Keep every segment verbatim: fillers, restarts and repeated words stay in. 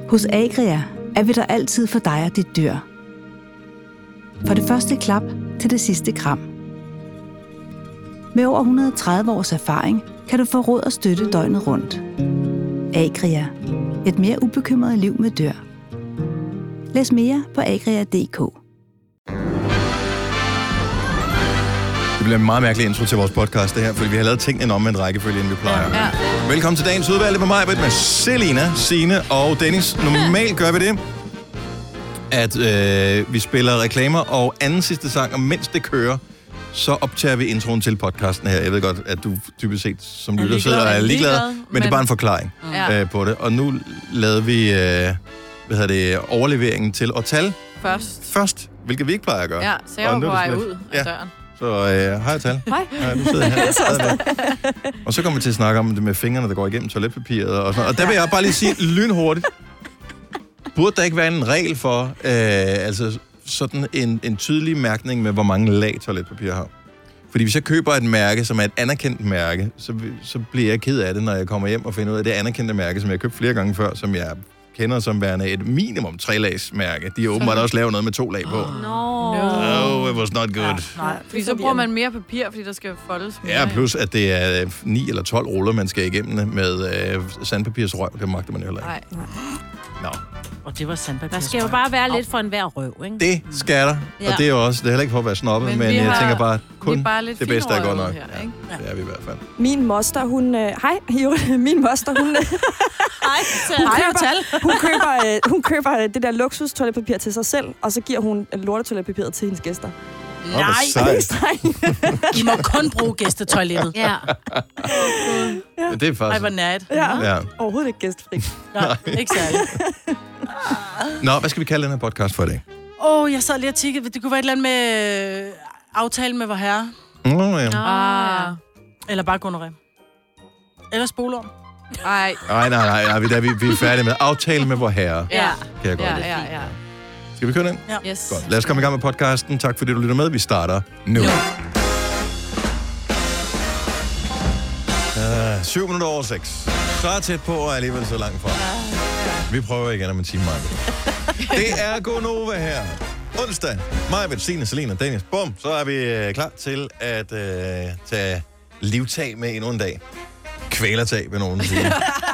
Hos Agria er vi der altid for dig og dit dyr. Fra det første klap til det sidste kram. Med over et hundrede og tredive års erfaring kan du få råd og støtte døgnet rundt. Agria. Et mere ubekymret liv med dyr. Læs mere på agria punktum d k. Det bliver en meget mærkelig intro til vores podcast, det her, fordi vi har lavet tingene om en rækkefølge, end vi plejer. Ja. Velkommen til dagens udvalgte med mig, med Selina, Signe og Dennis. Normalt gør vi det, at øh, vi spiller reklamer og anden sidste sang, og mens det kører, så optager vi introen til podcasten her. Jeg ved godt, at du typisk set som lytter sidder og er ligeglad, men, men det er bare en forklaring ja. øh, på det. Og nu lavede vi øh, hvad hedder det, overleveringen til Ortal først. Først, hvilket vi ikke plejer at gøre. Ja, så jeg var på vej ud af døren. Så øh, hej Tal. Hej. Ja, du sidder her. Og så kommer vi til at snakke om det med fingrene, der går igennem toiletpapiret og sådan noget. Og der vil jeg bare lige sige lynhurtigt. Burde der ikke være en regel for, øh, altså sådan en, en tydelig mærkning med, hvor mange lag toiletpapir har? Fordi hvis jeg køber et mærke, som er et anerkendt mærke, så, så bliver jeg ked af det, når jeg kommer hjem og finder ud af det anerkendte mærke, som jeg har købt flere gange før, som jeg kender som værende et minimum tre lags mærke. De har åbenbart også lavet noget med to lag på. Oh, no. No, it was not good. Ja, nej, fordi så bruger man mere papir, fordi der skal foldes mere. Ja, plus at det er ni eller tolv ruller, man skal igennem med øh, sandpapirsrøv. Det magter man jo heller ikke. Nej. Nå. Og det var sandpapirsrøv. Der skal jo bare være lidt for enhver røv, ikke? Det skal der. Ja. Og det er jo også, det er heller ikke for at være snobbet, men, men jeg har, tænker bare, kun bare det bedste er godt nok. Her, ja, det er vi i hvert fald. Min moster, hun... Øh, hej, min moster, hun... Hej, hun køber, hun køber, øh, hun køber øh, det der luksus toiletpapir til sig selv, og så giver hun lortetoiletpapiret til hendes gæster. Nej, I må kun bruge gæstetoilettet. Ja. ja. Det er faktisk... Ej, hvor nært. Ja. ja. Overhovedet ikke gæstfri. Nej, ikke særligt. Nå, hvad skal vi kalde den her podcast for i dag? Åh, oh, jeg sad lige og tiggede. Det kunne være et eller andet med øh, aftale med vor herre. Nå, oh, ja. Ah. Eller bare gonorrhea. Eller spolorm. Nej. Nej, nej, nej, nej. Vi, der, vi, vi er færdige med aftale med vor herre. Ja. Kan jeg godt ja, lide. ja, ja. Skal vi køre den? Ja. Yes. Godt. Lad os komme i gang med podcasten. Tak fordi du lytter med. Vi starter nu. nu. Uh, syv minutter over seks. Så er tæt på og alligevel så langt fra. Vi prøver igen om en time, Maja. Det er Gonova her. Onsdag. Maja, Signe, Selina, Dennis. Bum. Så er vi uh, klar til at uh, tage livtag med endnu en dag. Kvælertag, vil nogen sige.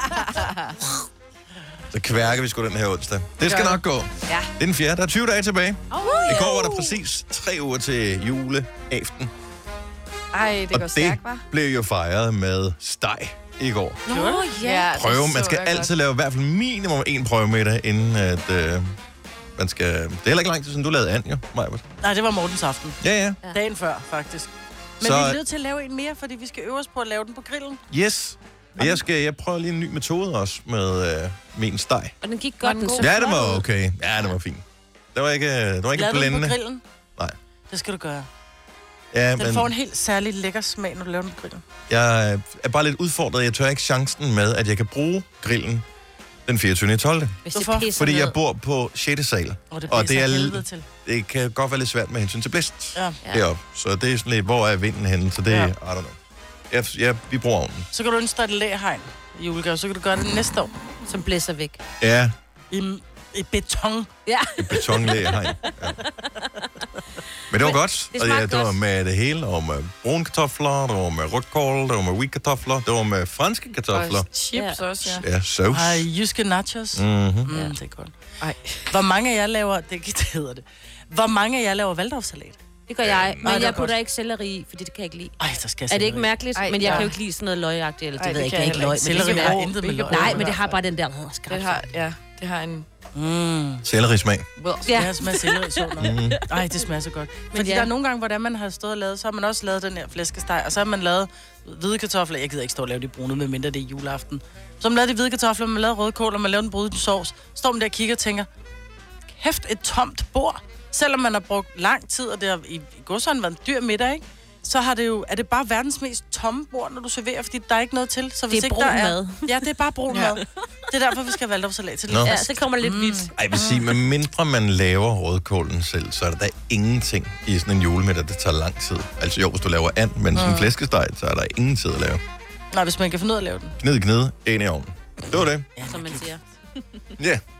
Så kværker vi sgu den her onsdag. Det skal nok gå. Ja. Det er den fjerde. Der er tyve dage tilbage. Oh, I går var der præcis tre uger til juleaften. Ej, det går stærkt, hva'? Og det blev jo fejret med steg i går. Nå, ja. Prøve. Man skal altid lave i hvert fald minimum en prøvemiddag, inden at øh, man skal... Det er heller ikke lang tid siden, du lavede and, jo, Majbert. Nej, det var Mortens aften. Ja, ja. Dagen før, faktisk. Men Så... vi er nødt til at lave en mere, fordi vi skal øve os på at lave den på grillen. Yes. Og jeg, skal, jeg prøver lige en ny metode også med øh, min steg. Og den gik godt. Den ja, det var okay. Ja, det var fint. Det var ikke, det var ikke blændende. Lavede du den på grillen? Nej. Det skal du gøre. Ja, den men... får en helt særlig lækker smag, når du laver den på grillen. Jeg er bare lidt udfordret. Jeg tør ikke chancen med, at jeg kan bruge grillen den fireogtyvende tolvte Hvorfor? Fordi jeg bor på sjette sal. Og det, og det, er, til. det kan godt være lidt svært med hensyn til blæst ja. deroppe. Så det er sådan lidt, hvor er vinden henne? Så det er, ja. I don't know. Jeg, jeg, vi bruger ovnen. Så kan du ønske dig et læhegn i julegave, så kan du gøre det næste år. Som blæser væk. Ja. I, i beton. Ja. Et betonlægehegn. Ja. Men det var godt. Det, og ja, det var godt. med det hele. Det var med brune kartofler, det var med rødkål, det var med wheat kartofler, det var med franske kartofler. Og chips ja. også, ja. Ja, sauce. Ej, jyske nachos. Mm-hmm. Mm, det er godt. Ej. Hvor mange af jer laver... Det, det hedder det. Hvor mange af jer laver waldorfsalat? Det gør jeg, men Ej, jeg putter ikke selleri i, fordi det kan jeg ikke lide. Ej, der skal er det ikke mærkeligt? Ej, men jeg ja. kan jo ikke lide sådan noget løgagtigt, eller det Ej, ved jeg det ikke, jeg ikke løg. Selleri har intet med løg. Nej, men det har bare den der... Det har, ja, det har en... Mm. Sellerismag. Well, ja. Det smager selleri så mm. Ej, det smager så godt. Fordi ja. Der er nogle gange, hvordan man har stået og lavet, så har man også lavet den her flæskesteg, og så har man lavet hvide kartofler. Jeg gider ikke stå og lave de brune, medmindre det er juleaften. Så har man lavet de hvide kartofler, man lavede rødkål, og man lavede den brune sovs. Står man der og kigger og tænker, kæft et tomt bord. Selvom man har brugt lang tid, og det har i, i godsøjne været en dyr middag, ikke? Så har det jo, er det bare verdens mest tomme bord, når du serverer, fordi der er ikke noget til. Så hvis det er ikke brun der er, mad. Ja, det er bare brun ja. mad. Det er derfor, vi skal have waldorfsalat til Nå. lidt. Ja, så kommer lidt mm. hvidt. Ej, jeg vil sige, med mindre man laver rødkålen selv, så er der da ingenting i sådan en julemiddag, der tager lang tid. Altså jo, hvis du laver and, men sådan en mm. flæskesteg, så er der ingen tid at lave. Nej, hvis man kan finde ud af at lave den. Gnid, gnid, ind i ovnen. Det var det. Ja, som man siger. Ja.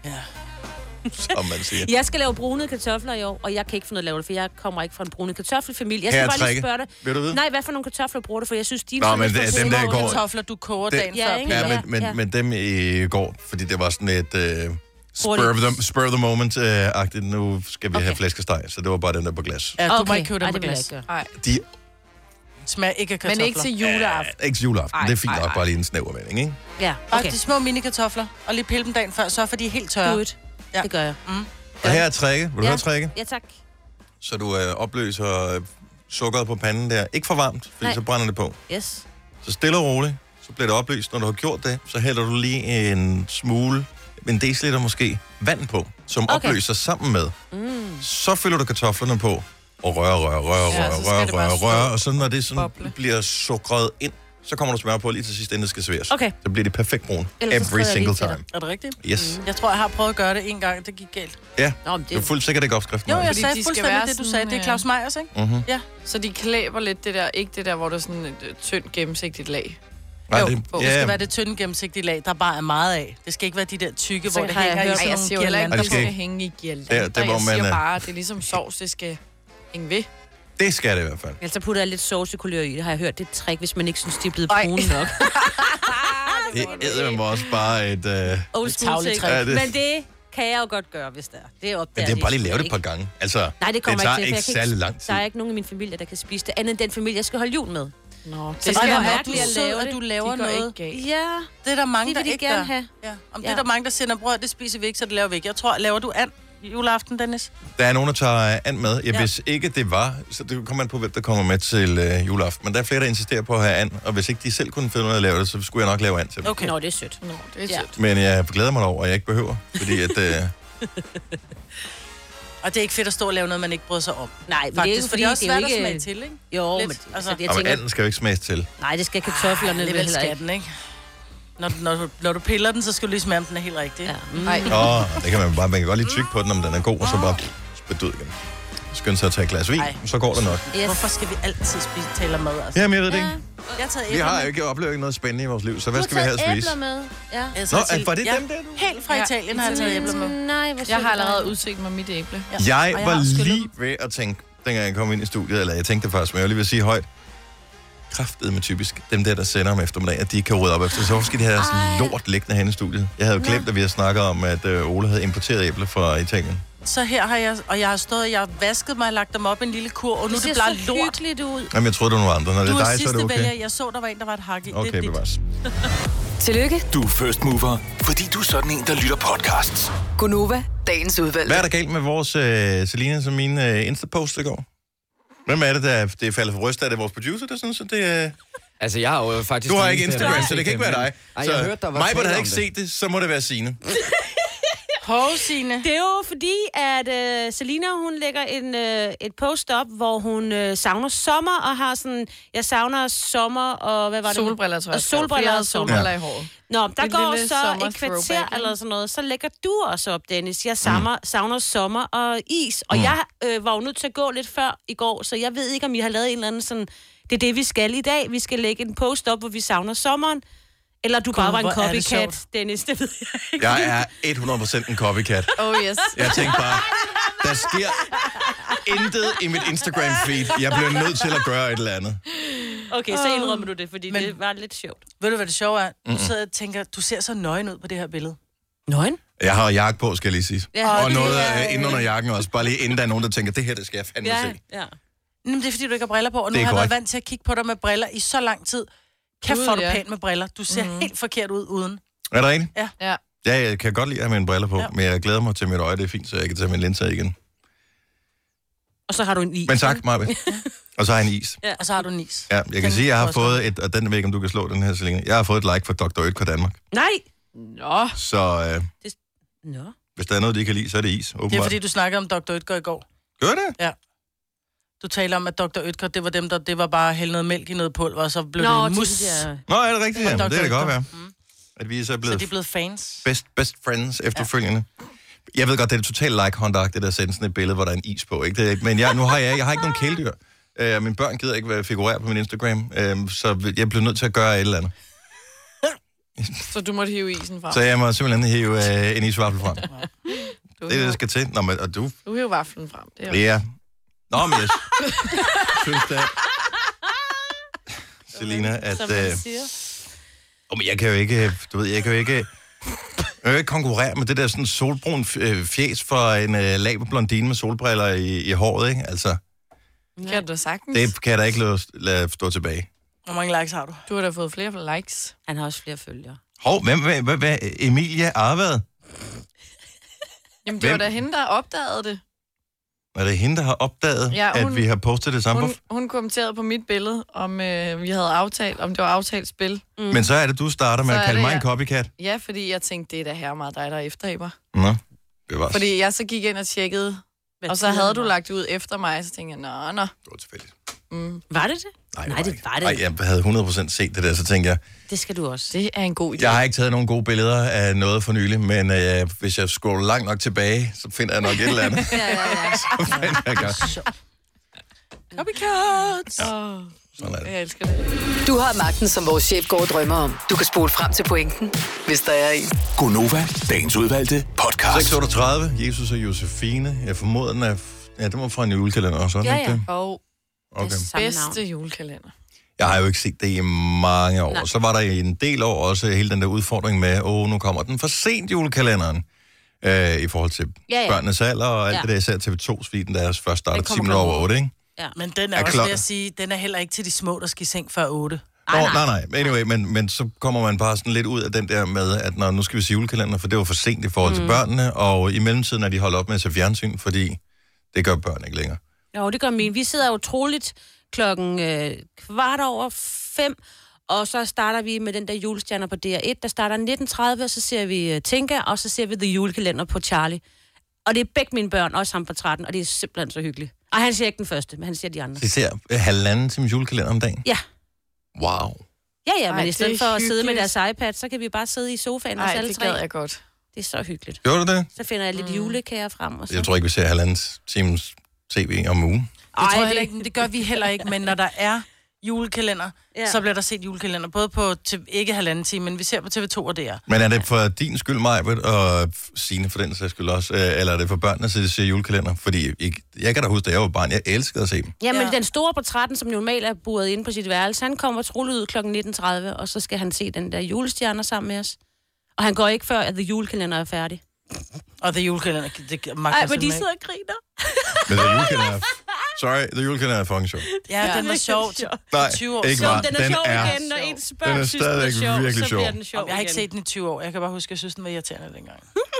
Ja. Som man siger. Jeg skal lave brune kartofler i år, og jeg kan ikke finde ud af at lave det, for jeg kommer ikke fra en brune kartoffelfamilie. Jeg skal Her bare lige trække. spørge dig. Vil du vide? Nej, hvad for nogle kartofler bruger du? For jeg synes, dine Nå, er men lidt det- for dem der små. i går- Kartofler, du koger Det- dagen Ja, før. ikke? Ja, Ja, men, men, ja. men dem i går, fordi det var sådan et uh, spur, of the, spur of the moment-agtigt. Nu skal vi Okay. have flæskesteg, så det var bare den der på glas. Ja, du må Okay. ikke købe Ej, dem på det vil jeg glas. ikke gøre. Nej, De Smager ikke af kartofler. men ikke til juleaften. er ikke til juleaften. Ej, Det er fint ej, nok, ej. bare lige en snævervending, ikke? Ja, Bare okay. de små mini-kartofler, og lige pille dem dagen før, så for de er helt tørre. Do it. Ja. Det gør jeg. Og her er trække. Vil du Ja. have trække? Ja, tak. Så du øh, opløser øh, sukkeret på panden der. Ikke for varmt, fordi Nej. så brænder det på. Yes. Så stille og roligt, så bliver det oplyst. Når du har gjort det, så hælder du lige en smule, en deciliter måske, vand på, som Okay. opløser sammen med. Mm. Så fylder du kartoflerne på, og rører, rører, rører, Ja, rører, så skal rører, det bare rører, stå rører, og så når det sådan boble. bliver sukret ind, så kommer du smør på lige til sidst, inden det skal serveres. Okay. Så bliver det perfekt brun. Ellers så Every skriver jeg single lige til time. Er det rigtigt? Yes. Jeg tror, jeg har prøvet at gøre det en gang. Det gik galt. Ja, Nå, men det er fuldt sikkert ikke opskriften. Jo, Maja. jeg Fordi sagde de skal fuldstændig være det, du sådan, sagde. Det er øh, Claus Meyers, ikke? Mhm. Ja. Så de klæber lidt det der, ikke det der, hvor der er sådan et øh, tyndt gennemsigtigt lag. Nej, Jo, det, det ja, skal være det tynde gennemsigtige lag, der bare er meget af. Det skal ikke være de der tykke, Så hvor det har jeg hænger i hørt sådan Nej, jeg nogle siger jo heller ikke, Ej, at det det skal skal ikke. hænge i girlander. Der- der, hvor jeg man, siger øh, bare, det er ligesom sovs, det skal hænge ved. det skal det i hvert fald. Ellers så putter jeg lidt saucekulør i. Det har jeg hørt. Det er et trick, hvis man ikke synes, de er blevet Ej. brune nok. Det er med også bare et... Øh, Old school ting. tavletræk. Ja, det- Men det kan jeg jo godt gøre, hvis det er. Det er opdager men det er bare lige sgu lave det et par ikke. gange. Altså, Nej, det kommer det tager ikke til, ikke for jeg kan særlig lang tid. Der er ikke nogen i min familie, der kan spise det, andet end den familie, jeg skal holde jul med. Nå, det skal skal være jeg mærkeligt at lave at det. du laver De går noget. ikke galt. Ja, Det er der mange, det vil der de ikke gerne gør. have. Ja. Om det Ja. er der mange, der siger, bror, det spiser vi ikke, så det laver vi ikke. Jeg tror, laver du and juleaften, Dennis? Der er nogen, der tager and med. Ja, Ja. hvis ikke det var, så det kommer an på, hvem der kommer med til øh, juleaften. Men der er flere, der insisterer på at have and, og hvis ikke de selv kunne finde ud af at lave det, så skulle jeg nok lave and til dem. Okay. Nå, det er sødt. Nå, det er Ja. sødt. Men jeg glæder mig over, at jeg ikke behøver, fordi at... Øh, Og det er ikke fedt at stå og lave noget, man ikke bryder sig om. Nej, men Faktisk, det er jo for fordi, det er også det er svært jo at smage ikke... til, ikke? Jo, Lidt, men altså. altså, jeg og tænker... anden skal jo ikke smages til. Nej, det skal kartoflerne Ah, vel alligevel heller skal ikke. den, ikke? Når, du- når, du, når du piller den, så skal du lige smage, om den er helt rigtig. Ja. Ja. Mm. Nej, Åh, oh, det kan man bare... Man kan godt lige tykke på den, om den er god, og så bare spytte ud igen. Skynd sig at tage et glas vin, Ej. så går det nok. Yes. Hvorfor skal vi altid spise tale om mad, altså? Jamen, jeg ved det Ja. ikke. Jeg har taget Vi æbler har med. jo ikke oplevet ikke noget spændende i vores liv, så Du hvad har skal vi have taget at spise? æbler med. Ja. Jeg har Nå, taget til- var det ja. dem der, du? Helt fra Ja. Italien har jeg taget æbler med. Nej, hvor jeg har allerede ud. udset mig mit æble. Ja. Jeg Og var har skyllet lige dem. ved at tænke, dengang jeg kom ind i studiet, eller jeg tænkte det først, men jeg var lige ved at sige højt, kraftet med typisk dem der, der sender om eftermiddagen, at de ikke kan rydde op efter. Så hvorfor skal de have deres Ej. lort liggende hen i studiet? Jeg havde jo glemt, at vi har snakket om, at øh, Ole havde importeret æbler fra Italien. Så her har jeg, og jeg har stået, jeg har vasket mig og lagt dem op i en lille kur, og nu er Det det ser bare så lort. hyggeligt ud. Jamen, jeg troede, det var nogle andre. Når det Du er er dig, så er sidste det okay. vælger. Jeg så, der var en, der var et hak i. Okay, det er dit. bevares. Tillykke, Du er first mover, fordi du er sådan en, der lytter podcasts. Gunova, dagens udvalgte. Hvad er der galt med vores øh, Selina, som min øh, Insta-post i går? Hvem er det, der det er faldet for bryst? Er det vores producer, der synes, at det er... Altså, jeg har jo faktisk... Du har den ikke eneste, Instagram, der- så det kan ikke være dig. Ej, Så jeg hørte, der var Majbert tale havde om ikke det. set det, så må det være Signe. Hov, Signe. Det er jo fordi, at øh, Selina, hun lægger en, øh, et post op, hvor hun øh, savner sommer, og har sådan, jeg savner sommer, og hvad var det? Solbriller, tror jeg. Og solbriller Flere og sommer. solbriller i håret. Nå, der Et går lille så sommer et kvarter throwback, ikke? eller sådan noget, så lægger du også op, Dennis. Jeg savner, mm. savner sommer og is, og mm. jeg øh, var jo nødt til at gå lidt før i går, så jeg ved ikke, om I har lavet en eller anden sådan, det er det, vi skal i dag. Vi skal lægge en post op, hvor vi savner sommeren. Eller du bare var en hvor er det copycat, sjovt. Dennis, det ved jeg ikke. Jeg er hundrede procent en copycat. Oh yes. Jeg tænkte bare, der sker intet i mit Instagram-feed. Jeg bliver nødt til at gøre et eller andet. Okay, så indrømmer du det, fordi Men- Men... det var lidt sjovt. Ved du, hvad det sjove er? Du sidder og tænker, du ser så nøgen ud på det her billede. Nøgen? Jeg har jakke på, skal jeg lige sige. Ja, Og det noget er- øh, inde under jakken også. Bare lige inden der er nogen, der tænker, det her, det skal jeg fandme Ja, se. ja. Jamen, det er, fordi du ikke har briller på, og nu Det er har jeg været korrekt. vant til at kigge på dig med briller i så lang tid. Kæft, Gud, hvor er du ja. pænt med briller. Du ser mm-hmm. helt forkert ud uden. Er det rigtigt? Ja. Ja, jeg kan godt lide at have mine briller på, Ja. men jeg glæder mig til mit øje, det er fint, så jeg kan tage min linse af igen. Og så har du en is. Men tak, Marve. Og så har jeg en is. Ja. Og så har du en is. Ja, jeg kan Den sige, at jeg har også fået et, og den ved jeg ikke, om du kan slå den her, Selina. Jeg har fået et like fra doktor Oetker Danmark. Nej! Nå. Så øh, Nå. hvis der er noget, de kan lide, så er det is, åbenbart. Det er, fordi du snakkede om doktor Oetker i går. Gør det? Du taler om, at doktor Oetker, det var dem, der det var bare at hælde noget mælk i noget pulver, og så blev Nå, det til mus. de der... Nå, er det rigtigt? Det var Jamen, det kan det doktor godt være. Oetker. At vi er så Så blevet de er blevet fans. best, best friends efterfølgende. Ja. Jeg ved godt, det er totalt like-håndagtigt at sende sådan et billede, hvor der er en is på, ikke? Det er, ikke- men jeg, nu har jeg, jeg har ikke nogen kæledyr. Uh, mine børn gider ikke være figurere på min Instagram, uh, så jeg bliver nødt til at gøre et eller andet. Så du måtte hive isen frem? Så jeg må simpelthen hive øh, en isvaffel frem. Det er det, der skal til. Nå, men, og du? Du hiver vaflen frem. Det er Ja. Nå, men jeg synes da... Selina, at... Som Øh, man siger. oh, men jeg kan jo ikke... Du ved, jeg kan jo ikke... Jeg kan jo ikke konkurrere med det der sådan solbrun fjes for en øh, laberblondine med solbriller i, i håret, ikke? Altså, Kan du da sagtens? det kan jeg da ikke lade, lade stå tilbage. Hvor mange likes har du? Du har da fået flere likes. Han har også flere følgere. Hov, hvem, hvad, hvad, hvad, Emilia Arvad? Jamen, det Hvem? var da hende, der opdagede det. Er det hende, der har opdaget, Ja, hun- at vi har postet det samme? Hun, Hun... hun kommenterede på mit billede, om øh, vi havde aftalt, om det var aftalt spil. Mm. Men så er det, du starter med Så at er kalde det, mig en ja. copycat. Ja, fordi jeg tænkte, det er da her meget dig, der efterhæber. Nå, det var, Fordi jeg så gik ind og tjekkede, Hvad og så tider havde det du var? lagt det ud efter mig, så tænkte jeg, nå, nå. det var tilfældigt. Mm. Var det det? Nej, Nej, det ikke. var det. Nej, jeg havde hundrede procent set det der, så tænkte jeg, Det skal du også. Det er en god idé. jeg har ikke taget nogle gode billeder af noget for nylig, men øh, hvis jeg scroller langt nok tilbage, så finder jeg nok et eller andet. Ja, ja, ja. Så finder jeg godt. Copycats! Åh, Sådan er det. jeg elsker det. Du har magten, som vores chef går og drømmer om. Du kan spole frem til pointen, hvis der er en. Gonova, dagens udvalgte podcast. seks otteogtredive, Jesus og Josefine. Jeg formoder, den er... Ja, det var fra en julekalender også, Ja, ikke ja. det? Og Okay. Samme navn. bedste julekalender. Jeg har jo ikke set det i mange år. Nej. Så var der i en del år også hele den der udfordring med, åh, oh, nu kommer den for sent julekalenderen. Øh, I forhold til Ja, ja. børnenes alder og alt Ja. det der, især T V to-sviten, deres først starter Den ti kommer minutter over klokken otte, ikke? Ja. Men den er, Er også klokken- ved at sige, den er heller ikke til de små, der skal i seng før otte. Nå, nej. nej, nej. Anyway, men, men så kommer man bare sådan lidt ud af den der med, at når, nu skal vi se julekalender, for det var for sent i forhold til Mm. børnene, og i mellemtiden er de holdt op med at se fjernsyn, fordi det gør børn ikke længere. Jo, det gør min. Vi sidder utroligt klokken øh, kvart over fem, og så starter vi med den der julestjerner på D R et, der starter nitten tredive, og så ser vi uh, Tinka, og så ser vi The Julekalender på Charlie. Og det er begge mine børn, også ham på tretten, og det er simpelthen så hyggeligt. Og han ser ikke den første, men han ser de andre. De ser øh, halvanden times julekalender om dagen. Ja. Wow. Ja, ja, men Ej, i stedet det for er at sidde med hyggeligt. deres iPad, så kan vi bare sidde i sofaen og Nej, alle det tre. gad jeg godt. Det er så hyggeligt. Gjorde du det? Så finder jeg lidt mm. julekager frem, og så... Jeg tror ikke, vi ser halvanden times tv om ugen. Det tror jeg det- heller ikke, det gør vi heller ikke, men når der er julekalender, Ja. ja. så bliver der set julekalender, både på, til, ikke halvanden time, men vi ser på T V to og D R. Men er det for din skyld, Majbert, og Signe for den sags skyld også, øh, eller er det for børnene, så de ser julekalender? Fordi jeg, jeg kan da huske, da jeg var barn, jeg elskede at se dem. Ja, men Ja. den store på tretten, som normalt er buret inde på sit værelse, han kommer troligt ud klokken nitten tredive, og så skal han se den der julestjerner sammen med os. Og han går ikke før, at The Julekalender er færdig. Og The Julekalender, det magter Ej, men de simpelthen sidder og griner. Men The Julekalender er... Sorry, The Julekalender er fucking sjov. ikke. Ja, den var sjov til Nej, tyve år ikke siden. bare. Så den er Den sjov er- igen, når en Den spørger er synes, den er stadigvæk sjov, virkelig så sjov. bliver den sjov Jeg har ikke igen. set den i tyve år. Jeg kan bare huske, at jeg synes, den var irriterende dengang.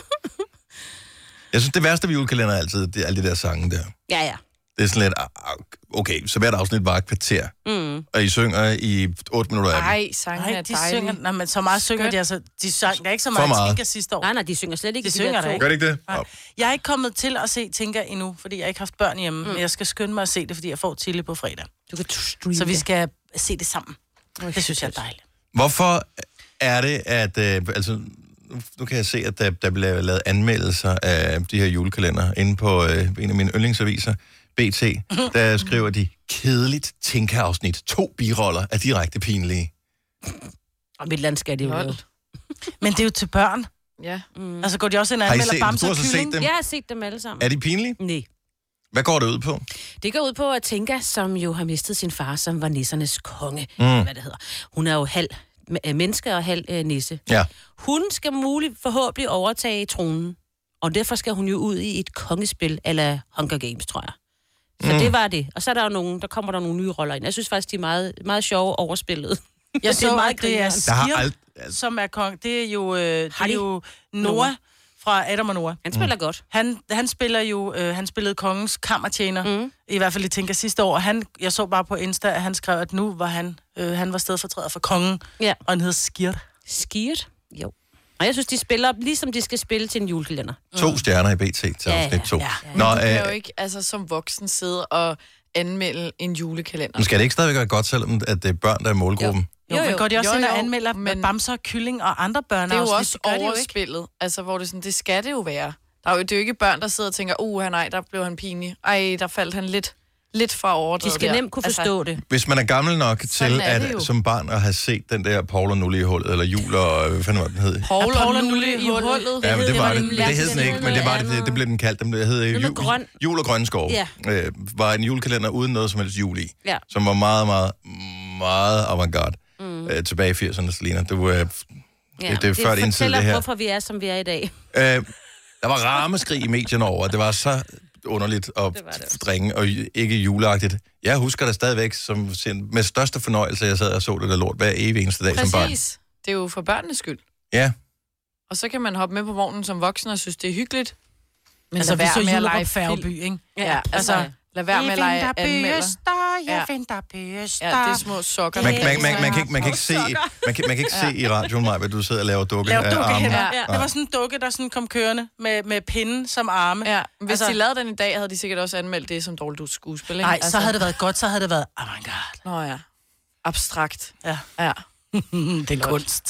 Jeg synes, det værste ved julekalender er altid, det er alle de der sange der. Ja, ja. Det er sådan lidt, ah, ah, okay, så hvert afsnit var et kvarter, Mm. og I synger i otte minutter af dem. Ej, sangen Nej, er de dejlig. synger, nej, men så meget synger Skønt. de altså. De sang, der er ikke så For meget, meget. Tinka sidste år. Nej, nej, de synger slet ikke. De synger der da to. ikke. Gør det ikke det? Nej. Oh. Jeg er ikke kommet til at se Tinka endnu, fordi jeg ikke har haft børn hjemme. Mm. Men jeg skal skynde mig at se det, fordi jeg får Tille på fredag. Du kan streame Så vi det. skal se det sammen. Det synes jeg er dejligt. Hvorfor er det, at... Øh, altså, nu, nu kan jeg se, at der, der bliver lavet anmeldelser af de her julekalender inde på øh, en af mine yndlingsaviser, B T, der skriver de, kedeligt Tinka-afsnit. To biroller er direkte pinlige. Og mit land skal det jo Lol. lave. Men det er jo til børn. Ja. Mm. Altså går de også ind og Har I anmelder set, Bamse du og har så set Kylling? dem? Jeg har set dem alle sammen. Er de pinlige? Nej. Hvad går det ud på? Det går ud på, at Tinka, som jo har mistet sin far, som var nissernes konge, Mm. mm. hvad det hedder. Hun er jo halv øh, menneske og halv øh, nisse. Ja. Hun skal muligt forhåbentlig overtage tronen, og derfor skal hun jo ud i et kongespil, eller Hunger Games, tror jeg. Så Mm. mm. det var det. Og så er der jo nogle, der kommer der nogle nye roller ind. Jeg synes faktisk, de er meget, meget sjove overspillet. Jeg så, meget at det er Der har Skir, ald- som er kong. Det er jo, øh, det Har er de? jo Noah fra Adam og Noah. Han spiller mm. godt. Han, han spiller jo, øh, han spillede kongens kammertjener, Mm. i hvert fald i Tinka sidste år. Han, jeg så bare på Insta, at han skrev, at nu var han, øh, han var stedfortræder for kongen, Ja. og han hed Skir. Skirt? Jo. Og jeg synes, de spiller ligesom de skal spille til en julekalender. To stjerner i B T til Ja, afsnit to. ja, Men Nå, du kan jo øh, ikke altså, som voksen sidde og anmelde en julekalender. men skal det ikke stadigvæk være godt, selvom at det er børn, der er målgruppen? Jo, jo, men går de også Jo, ind og jo, anmelder men- Bamse og Kylling og andre børn? Det er jo også overspillet, altså hvor det sådan, det skal det jo være. Der er jo, det er jo ikke børn, der sidder og tænker, uh, nej, der blev han pinlig. Ej, der faldt han lidt, lidt for overdrevet. De skal nemt kunne forstå altså, det. Hvis man er gammel nok til, at som barn at have set den der Paul og Nulle i hullet, eller Jul og... Hvad fanden var den hed? Paul og, og Nulle i hullet. Ja, men det var det. Men det hed den ikke, men det var det. Det blev den kaldt. Det hed Jul, Jul og Grønne Skov. Ja. Øh, var en julekalender uden noget som helst jul i. Ja. Som var meget, meget, meget avantgarde. Mm. Øh, tilbage i firserne, Selina. Du, øh, ja, det, det er før det indtil det her. Hvorfor vi er, som vi er i dag. Øh, der var ramaskrig i medierne over. Det var så underligt og dringe og ikke juleagtigt. Jeg husker det stadigvæk som med største fornøjelse, jeg sad og så det der lort hver evig eneste dag Præcis. som barn. Præcis. Det er jo for børnenes skyld. Ja. Og så kan man hoppe med på vognen som voksen og synes, det er hyggeligt. Men altså, vi så Jullerup Færgeby, ikke? Ja, altså, lad være med at lege anmelder. Jeg finder bøster. Ja, det er små sokker. Man, man, man, man, kan ikke, man kan ikke se, man kan, man kan ikke se i radioen, Maja, hvad du sidder og laver dukke Lav dukke af arme. Ja. Ja. Det var sådan en dukke, der sådan kom kørende med, med pinden som arme. Ja. Hvis altså, de lavede den i dag, havde de sikkert også anmeldt det som dårligt skuespil. Nej, altså. Så havde det været godt, så havde det været avantgarde. Nå ja. Abstrakt. Ja. Ja. Det er kunst.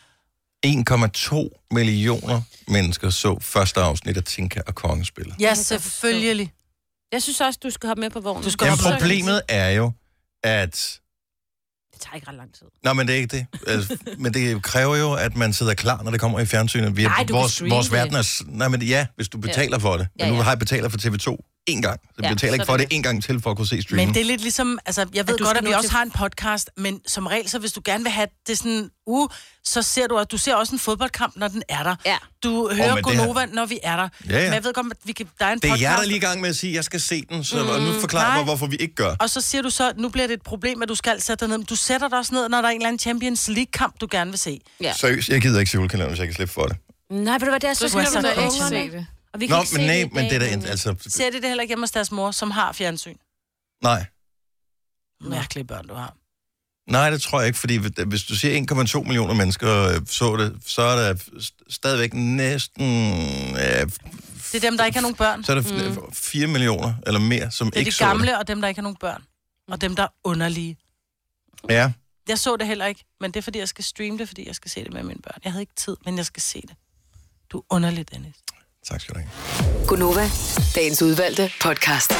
en komma to millioner mennesker så første afsnit af Tinka og Kongespillet. Ja, selvfølgelig. Jeg synes også, du skal hoppe med på vognen. Du skal Jamen, problemet er jo, at... Det tager ikke ret lang tid. Nå, men det er ikke det. Altså, men det kræver jo, at man sidder klar, når det kommer i fjernsynet. Vi er, nej, du vores, vores verden er... Nej, men ja, hvis du betaler ja. for det. Men ja, ja. nu har jeg betalt for T V to en gang. Så ja, betaler ikke for det, det en gang til, for at kunne se streamen. Men det er lidt ligesom... Altså, jeg ved at godt, at vi også til... har en podcast, men som regel, så hvis du gerne vil have det sådan... Uh, så ser du, at du ser også en fodboldkamp, når den er der. Ja. Du hører oh, Gonova, her... når vi er der. Ja, ja. Men jeg ved godt, at vi kan... der er en det er podcast... jeg, der er lige i gang med at sige, at jeg skal se den, så mm, nu forklarer mig, hvorfor vi ikke gør. Og så siger du så, nu bliver det et problem, at du skal sætte dig ned. Du sætter dig også ned, når der er en eller anden Champions League-kamp, du gerne vil se. Ja. Seriøst, jeg gider ikke se julekalender, hvis jeg kan slippe for det. Nej, ved du hvad, det er så svært at ikke se det. Og vi kan Nå, ikke men nej, det men det er der... Altså... Ser de det heller ikke hjemme hos deres mor, som har fjernsyn? Nej. Mærkelige børn, du har. Nej, det tror jeg ikke, fordi hvis du siger en komma to millioner mennesker så det, så er der stadigvæk næsten... Ja, det er dem, der ikke har nogen børn. Så er der mm. fire millioner eller mere, som ikke så det. Det er de gamle, og dem, der ikke har nogen børn. Og dem, der er underlige. Ja. Jeg så det heller ikke, men det er, fordi jeg skal streame det, fordi jeg skal se det med mine børn. Jeg havde ikke tid, men jeg skal se det. Du er underlig, Dennis. Tak skal du have. Gonova, dagens udvalgte podcast.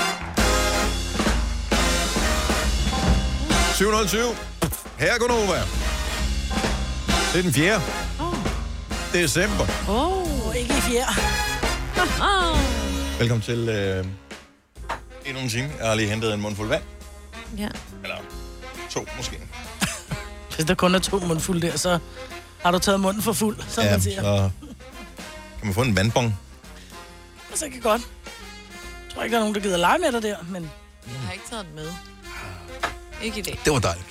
syv nul syv. Her er Gonova. Det er den fjerde. Oh. december. Åh, oh, ikke i fjerde. Oh. Velkommen til øh, endnu en time. Jeg har lige hentet en mundfuld vand. Ja. Eller to, måske. Hvis der kun er to mundfulde der, så har du taget munden for fuld, som ja, man siger. Så kan man få en vandbong. Så kan godt. Jeg tror ikke, der er nogen, der gider lege med dig der, men... Jeg har ikke taget den med. Ikke i dag. Det var dejligt.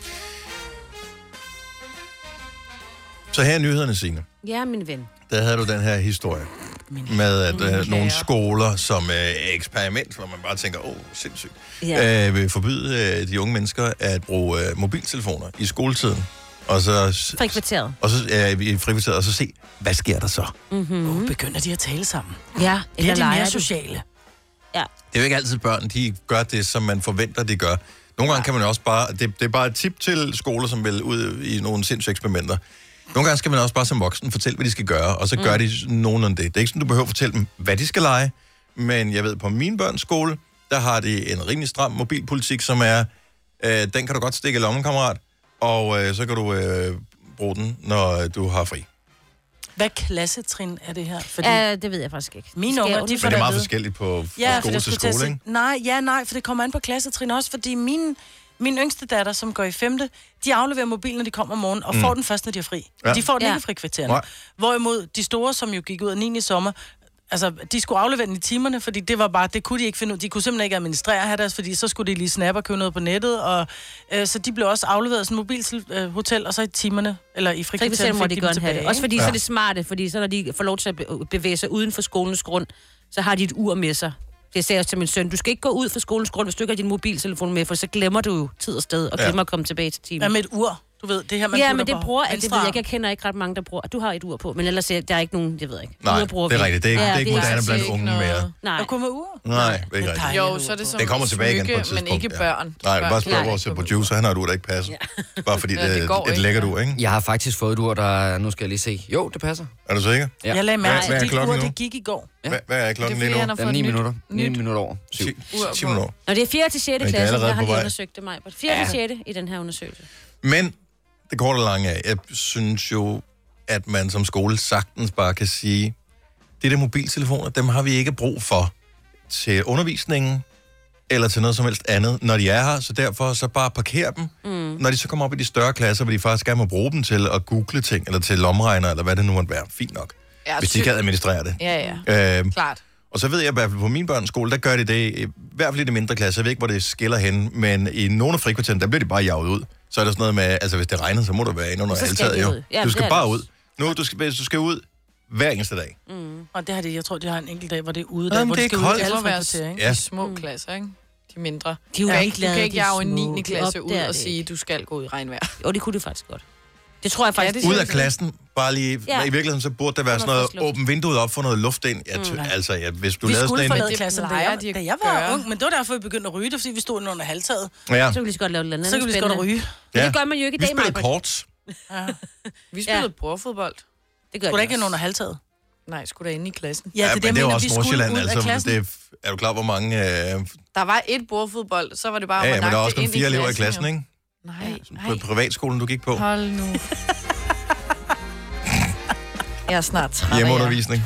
Så her er nyhederne, Signe. Ja, min ven. Der havde du den her historie min, med at øh, nogle skoler som øh, eksperiment, hvor man bare tænker, åh, oh, sindssygt, ja. øh, vil forbyde øh, de unge mennesker at bruge øh, mobiltelefoner i skoletiden. Og så... Frikvarteret. Og så er øh, vi i frikvarteret, og så se, hvad sker der så? Mm-hmm. Oh, begynder de at tale sammen? Ja, eller det er de mere sociale. Ja. Det er jo ikke altid børn, de gør det, som man forventer, de gør. Nogle gange kan man også bare... Det, det er bare et tip til skoler, som vil ud i nogle sindssyge eksperimenter. Nogle gange skal man også bare som voksen fortælle, hvad de skal gøre, og så mm. gør de nogenlunde det. Det er ikke sådan, du behøver at fortælle dem, hvad de skal lege, men jeg ved, på min børns skole, der har de en rimelig stram mobilpolitik, som er, øh, den kan du godt stikke i lommen, kammerat, og øh, så kan du øh, bruge den, når du har fri. Hvad klassetrin er det her? Fordi uh, det ved jeg faktisk ikke. Mine unger, de får det er meget forskelligt på ja, skole til skole, ikke? Nej, ja, nej, for det kommer an på klassetrin også, fordi mine... Min yngste datter, som går i femte, de afleverer mobilen, når de kommer om morgenen, og mm. får den først, når de er fri. Ja. De får den ja. ikke i frikvartererne. Hvorimod de store, som jo gik ud af niende i sommer, altså, de skulle aflevere den i timerne, fordi det var bare, det kunne de ikke finde ud. De kunne simpelthen ikke administrere her deres, fordi så skulle de lige snappe og købe noget på nettet, og øh, så de blev også afleveret sådan et mobilhotel, øh, og så i timerne, eller i frikvartererne må de, de godt have det. Også fordi ja. så er det smarte, fordi så når de får lov til at bevæge sig uden for skolens grund, så har de et ur med sig. Det sagde jeg også til min søn. Du skal ikke gå ud fra skolens grund, hvis du ikke har din mobiltelefon med, for så glemmer du jo tid og sted, og glemmer ja. at komme tilbage til timen. Ja, med et ur. Du ved, det her, man ja, putter men det på bruger, det venstre ved jeg arm. ikke, jeg kender ikke ret mange, der bruger. Du har et ur på, men ellers der er ikke nogen, jeg ved ikke. Nej, Uger bruger det er vi. rigtigt. Det er ikke, Ja, det er ikke det er moderne altså blandt ikke unge noget- mere. Nej. Jeg kommer med ur. Nej, det er ikke rigtigt. Jo, så er det som Det kommer tilbage igen på et smykke, tidspunkt. men ikke ja. børn. Nej, børn bare spørg kan vores ikke gå med producer, han har et ur, der ikke passer. Bare fordi Ja, det det er går et ikke. lækkert ur, ikke? Jeg har faktisk fået et ur, der... Nu skal jeg lige se. Jo, det passer. Er du sikker? Ja. Jeg lagde Hvad- mærke hvad er til, at dit klokken ur, nu? det gik i går. Ja. Hvad, hvad er Det klokken er lige fordi, nu? han har Den er fået ni nyt- minutter. ni nyt minutter over. Syv. ti ur ti på. minutter. Nå, det er fjerde til sjette Men det er klasse, allerede jeg har på lige vej. undersøgt det, mig. fjerde til sjette i den her undersøgelse. Men det korte og lange af, jeg synes jo, at man som skole sagtens bare kan sige, det der mobiltelefoner, dem har vi ikke brug for til undervisningen, eller til noget som helst andet, når de er her, så derfor så bare parker dem. Mm. Når de så kommer op i de større klasser, hvor de faktisk gerne må bruge dem til at google ting, eller til lomregner, eller hvad det nu måtte være. Fint nok. Ja, Hvis de kan administrere det. Ja, ja. Øhm, Klart. og så ved jeg i hvert fald på min børns skole, der gør de det, i hvert fald i de mindre klasser, jeg ved ikke, hvor det skiller hen, men i nogle af frikvartererne, der bliver de bare jaget ud. Så er der sådan noget med, altså hvis det regner, så må du være inde under Så skal altaget, de jo. ud. Ja, Du det skal er bare det ud. også. Nu, du skal, hvis du skal ud hver eneste dag. Mm. Og det har det, jeg tror, de har en enkelt dag, hvor det er ude. Jamen, Der, hvor det er de skal koldt. ud i Det alle må være frikvarter, ikke? Ja. de små klasser, ikke? De mindre. De er jo Ja, ikke du glade, kan ikke de jage en små. niende klasse De ud opdager og det sige, ikke. du skal gå i regnvejr. Jo, det kunne de faktisk godt. Det tror jeg faktisk. det Ud synes af klassen, bare lige, Ja. ja. I virkeligheden, så burde der være Kommer sådan noget, frisk luft. åbne vinduet op for noget luft ind. Jeg, mm. Altså, ja, hvis du Vi lavede skulle sådan forlade en... det klassen, da plejer jeg, de at da jeg var gøre. ung, men det var derfor, vi begyndte at ryge det, fordi vi stod inde under halvtaget. Ja, Så kan vi lige så godt lave noget andet Så kan vi lige så godt spændende. ryge. Men ja. det gør man jo ikke i Vi dag, spiller Maj-Brit. kort. Vi spillede bordfodbold. Det gør Skulle de der ikke også. under halvtaget? Nej, skulle der inde i klassen. Ja, det er men det, jeg det er jo mener, også vi skulle Nordsjælland, ud af altså. klassen. Det er, er du klar, hvor mange... Øh, ja, Der var et bordfodbold, så var det bare ja, at men der er nakke også det kun ind fire elever i klassen, jo. ikke? Nej, På nej. privatskolen, du gik på. Hold nu. Jeg er snart træt af jer. Hjemmeundervisning.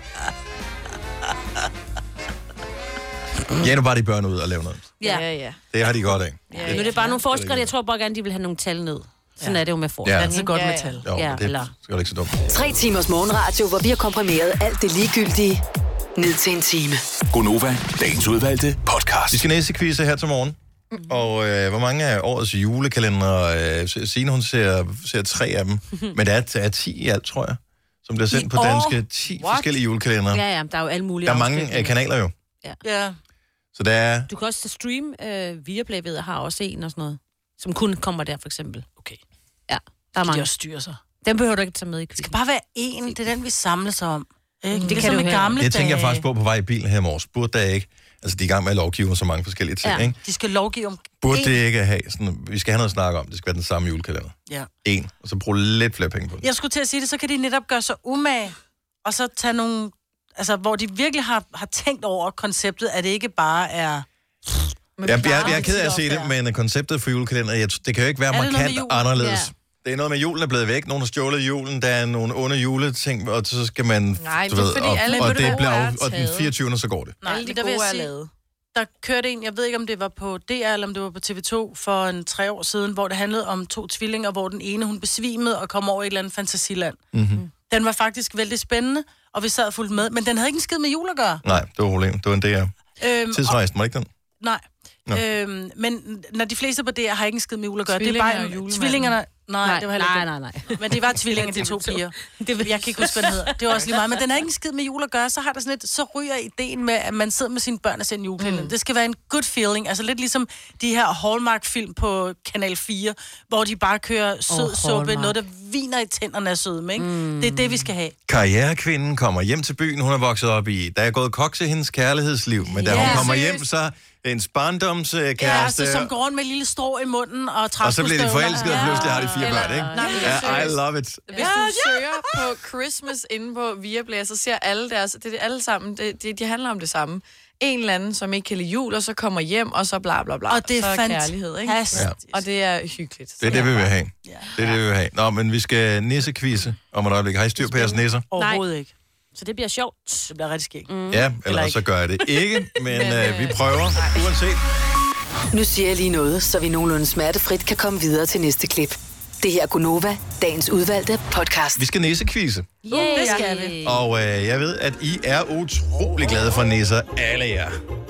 Ja, nu bare de børn ud og lave noget. Ja. Ja, ja. Det har de godt af. ja, Men det er bare nogle forskere, jeg tror bare gerne, de vil have nogle tal ned. Sådan Ja. er det jo med Ja. forskere. Det er altid godt Ja, med ja. tal. Jo, Ja, men det eller- skal ikke så dumt. Tre timers morgenradio, hvor vi har komprimeret alt det ligegyldige ned til en time. Gonova, dagens udvalgte podcast. Vi skal næse-quizze her til morgen. Mm-hmm. Og øh, hvor mange af årets julekalendere? Øh, Signe, hun ser, ser tre af dem. Men der er, der er ti i alt, tror jeg. Som bliver sendt I på år? danske. ti What? forskellige julekalendere. Ja, ja, der er jo alle mulige Der er mange afskygninger. øh, kanaler jo. Ja. Så der er... Du kan også streame øh, Viaplay ved, har også en og sådan noget. Som kun kommer der, for eksempel. Okay. Ja, der er De mange. også styrer sig. Dem behøver du ikke tage med i Det quizzen. skal bare være én. Det er den, vi samles om. Ikke? Mm, Det kan kan du som i heller. gamle Det tænker jeg dage. faktisk på på vej i bilen her i morges. Burde der ikke... Altså, de er i gang med at lovgive om så mange forskellige ting, Ja. ikke? De skal lovgive om Burde én. det ikke have sådan... Vi skal have noget at snakke om. Det skal være den samme julekalender. Ja. En. Og så bruge lidt flere penge på den. Jeg skulle til at sige det, så kan de netop gøre sig umage, og så tage nogle... Altså, hvor de virkelig har, har tænkt over konceptet, at det ikke bare er... Men Jeg, jeg, plejer jeg er ked af at tit se det, ofte men konceptet for julekalender, jeg, det kan jo ikke være Er det noget markant med jul? anderledes. Ja. Det er noget med, julen er blevet væk. Nogen har stjålet julen. Der er nogle onde juleting, og så skal man... Nej, du det er ved, fordi og, alle og, gode det bliver, er og den taget. fireogtyvende så går det. Nej, Alle de men der vil gode jeg er sige, lavet. der kørte en, jeg ved ikke, om det var på D R, eller om det var på T V to for en tre år siden, hvor det handlede om to tvillinger, hvor den ene, hun besvimede og kom over i et eller andet fantasiland. Mm-hmm. Den var faktisk vældig spændende, og vi sad fuldt med, men den havde ikke en skid med jul at gøre. Nej, det var problemet. Det var en D R. Øhm, Tidsrejsen, var det ikke den? Nej. Nå. Øhm, men når de fleste på D R har ikke en skid med jul at gøre, det er Tvillinger bare og julemanden. tvillingerne. Nej, nej, det var heller nej, ikke nej, nej. det. Men det var tvillinger, de to piger. Det vil, jeg kan ikke huske, hvad den hedder. Det var også lige meget. Men den har ikke en skid med jul at gøre, så har der sådan et, så ryger ideen med, at man sidder med sine børn og ser en julekalender. Mm. Det skal være en good feeling. Altså lidt ligesom de her Hallmark-film på Kanal fire, hvor de bare kører sød Åh, suppe, Hallmark. noget der viner i tænderne af sødme, ikke? Mm. Det er det, vi skal have. Karrierekvinden kommer hjem til byen, hun er vokset op i. Der er gået koks i hendes kærlighedsliv, men da Ja, hun kommer seriøst. hjem, så ens barndomskæreste... Ja, altså, som går rundt med et lille strå i munden og og så bliver de forelskede, og pludselig har de fire Eller- børn, ikke? Nej, men Ja, I seriøst. love it. Hvis du søger på Christmas inde på Viaplay, så ser alle deres... Det er det alle sammen. Det, det, de handler om det samme. En eller anden, som ikke kan lide jul, og så kommer hjem, og så bla bla bla. Og det er så kærlighed, ikke? fantastisk. Ja. Og det er hyggeligt. Det er det, vi vil have. Ja. Det er det, vi vil have. Nå, men vi skal nisse-quizze om et øjeblik. Har I styr på jeres nisser? Overhovedet ikke. Så det bliver sjovt. Det bliver rigtig skægt. Mm. Ja, eller Eller så ikke. gør jeg det ikke, men Men, øh, øh, vi prøver, uanset. Nu siger jeg lige noget, så vi nogenlunde smertefrit kan komme videre til næste klip. Det her er Gonova, dagens udvalgte podcast. Vi skal nisse-quizze. Yeah. det skal vi. Og øh, jeg ved, at I er utrolig glade for nisser, alle jer.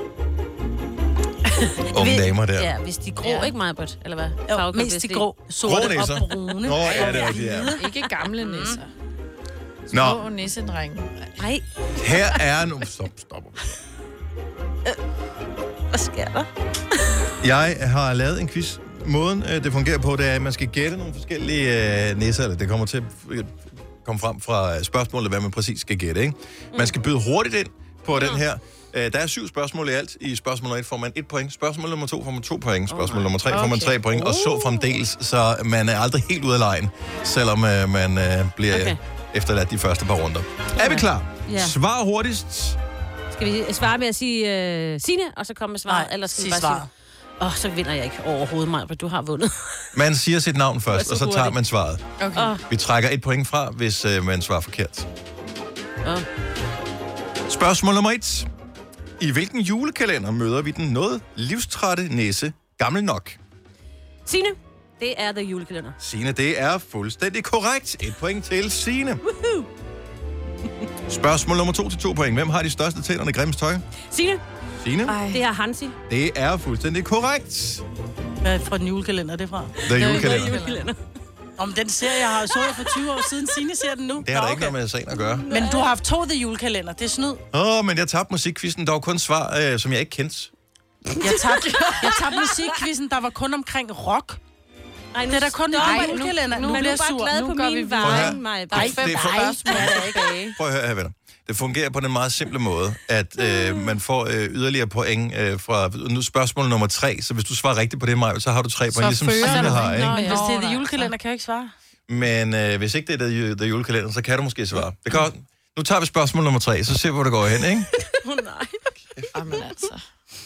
Unge damer der. Ja, hvis de er grå, Ja. ikke Maj-Brit, eller hvad? Jo, Farve mest bedst de lide. grå, Grå sorte nisser. og brune. Nå, ja, det er rigtigt, ja. Ikke gamle nisser. Nå, Små nissedrenge. Nej, her er nu... Stop, stop. hvad sker der? Jeg har lavet en quiz, måden, øh, det fungerer på, det er, at man skal gætte nogle forskellige øh, nisser, eller det kommer til at komme frem fra spørgsmålet, hvad man præcis skal gætte, ikke? Man skal byde hurtigt ind på den her. Øh, der er syv spørgsmål i alt. I spørgsmål nummer et får man et point. Spørgsmål nummer to får man to point. Spørgsmål nummer tre får man tre point. Og så fremdeles, så man er aldrig helt ude af lejen, selvom øh, man øh, bliver okay. efterladt de første par runder. Okay. Er vi klar? Ja. Svar hurtigst. Skal vi svare med at sige uh, Signe, og så komme med svaret? Nej, eller skal sig vi bare svaret. sige... Åh, oh, så vinder jeg ikke overhovedet mig, for du har vundet. Man siger sit navn først, og så tager man svaret. Okay. Oh. Vi trækker et point fra, hvis øh, man svarer forkert. Oh. Spørgsmål nummer et. I hvilken julekalender møder vi den noget livstrætte næse gammel nok? Signe, det er The Julekalender. Signe, det er fuldstændig korrekt. Et point til Signe. Woohoo! Spørgsmål nummer to til to point. Hvem har de største tænderne i Grimms tøj? Signe. Signe? Ej. Det er Hansi. Det er fuldstændig korrekt. Hvad fra den julekalender, det er fra? The Julekalender. The Julekalender. Om den serie, jeg har så jeg for tyve år siden, Signe ser den nu. Det har der Nå, ikke noget med sagen at gøre. Men du har haft to The Julekalender, det er snyd. Åh, oh, men jeg tabte musikkvisten. Der var kun svar, øh, som jeg ikke kendte. Jeg tabte, jeg tabte musikkvisten, der var kun omkring rock. Ej, det er da kun i julekalender. Nu, nu bliver jeg sur. Glad nu på gør min vi vej. Nej, Nej, det er for... Prøv at høre her, venner. Det fungerer på den meget simple måde, at øh, man får øh, yderligere point øh, fra nu spørgsmål nummer tre. Så hvis du svarer rigtigt på det, Maja, så har du tre point, ligesom Signe har, ikke? Men hvis det er The Julekalender, kan jeg ikke svare. Men øh, hvis ikke det er The, the Julekalender, så kan du måske svare. Det kan, nu tager vi spørgsmål nummer tre, så ser vi, hvor det går hen, ikke? Åh oh, nej. Jamen altså...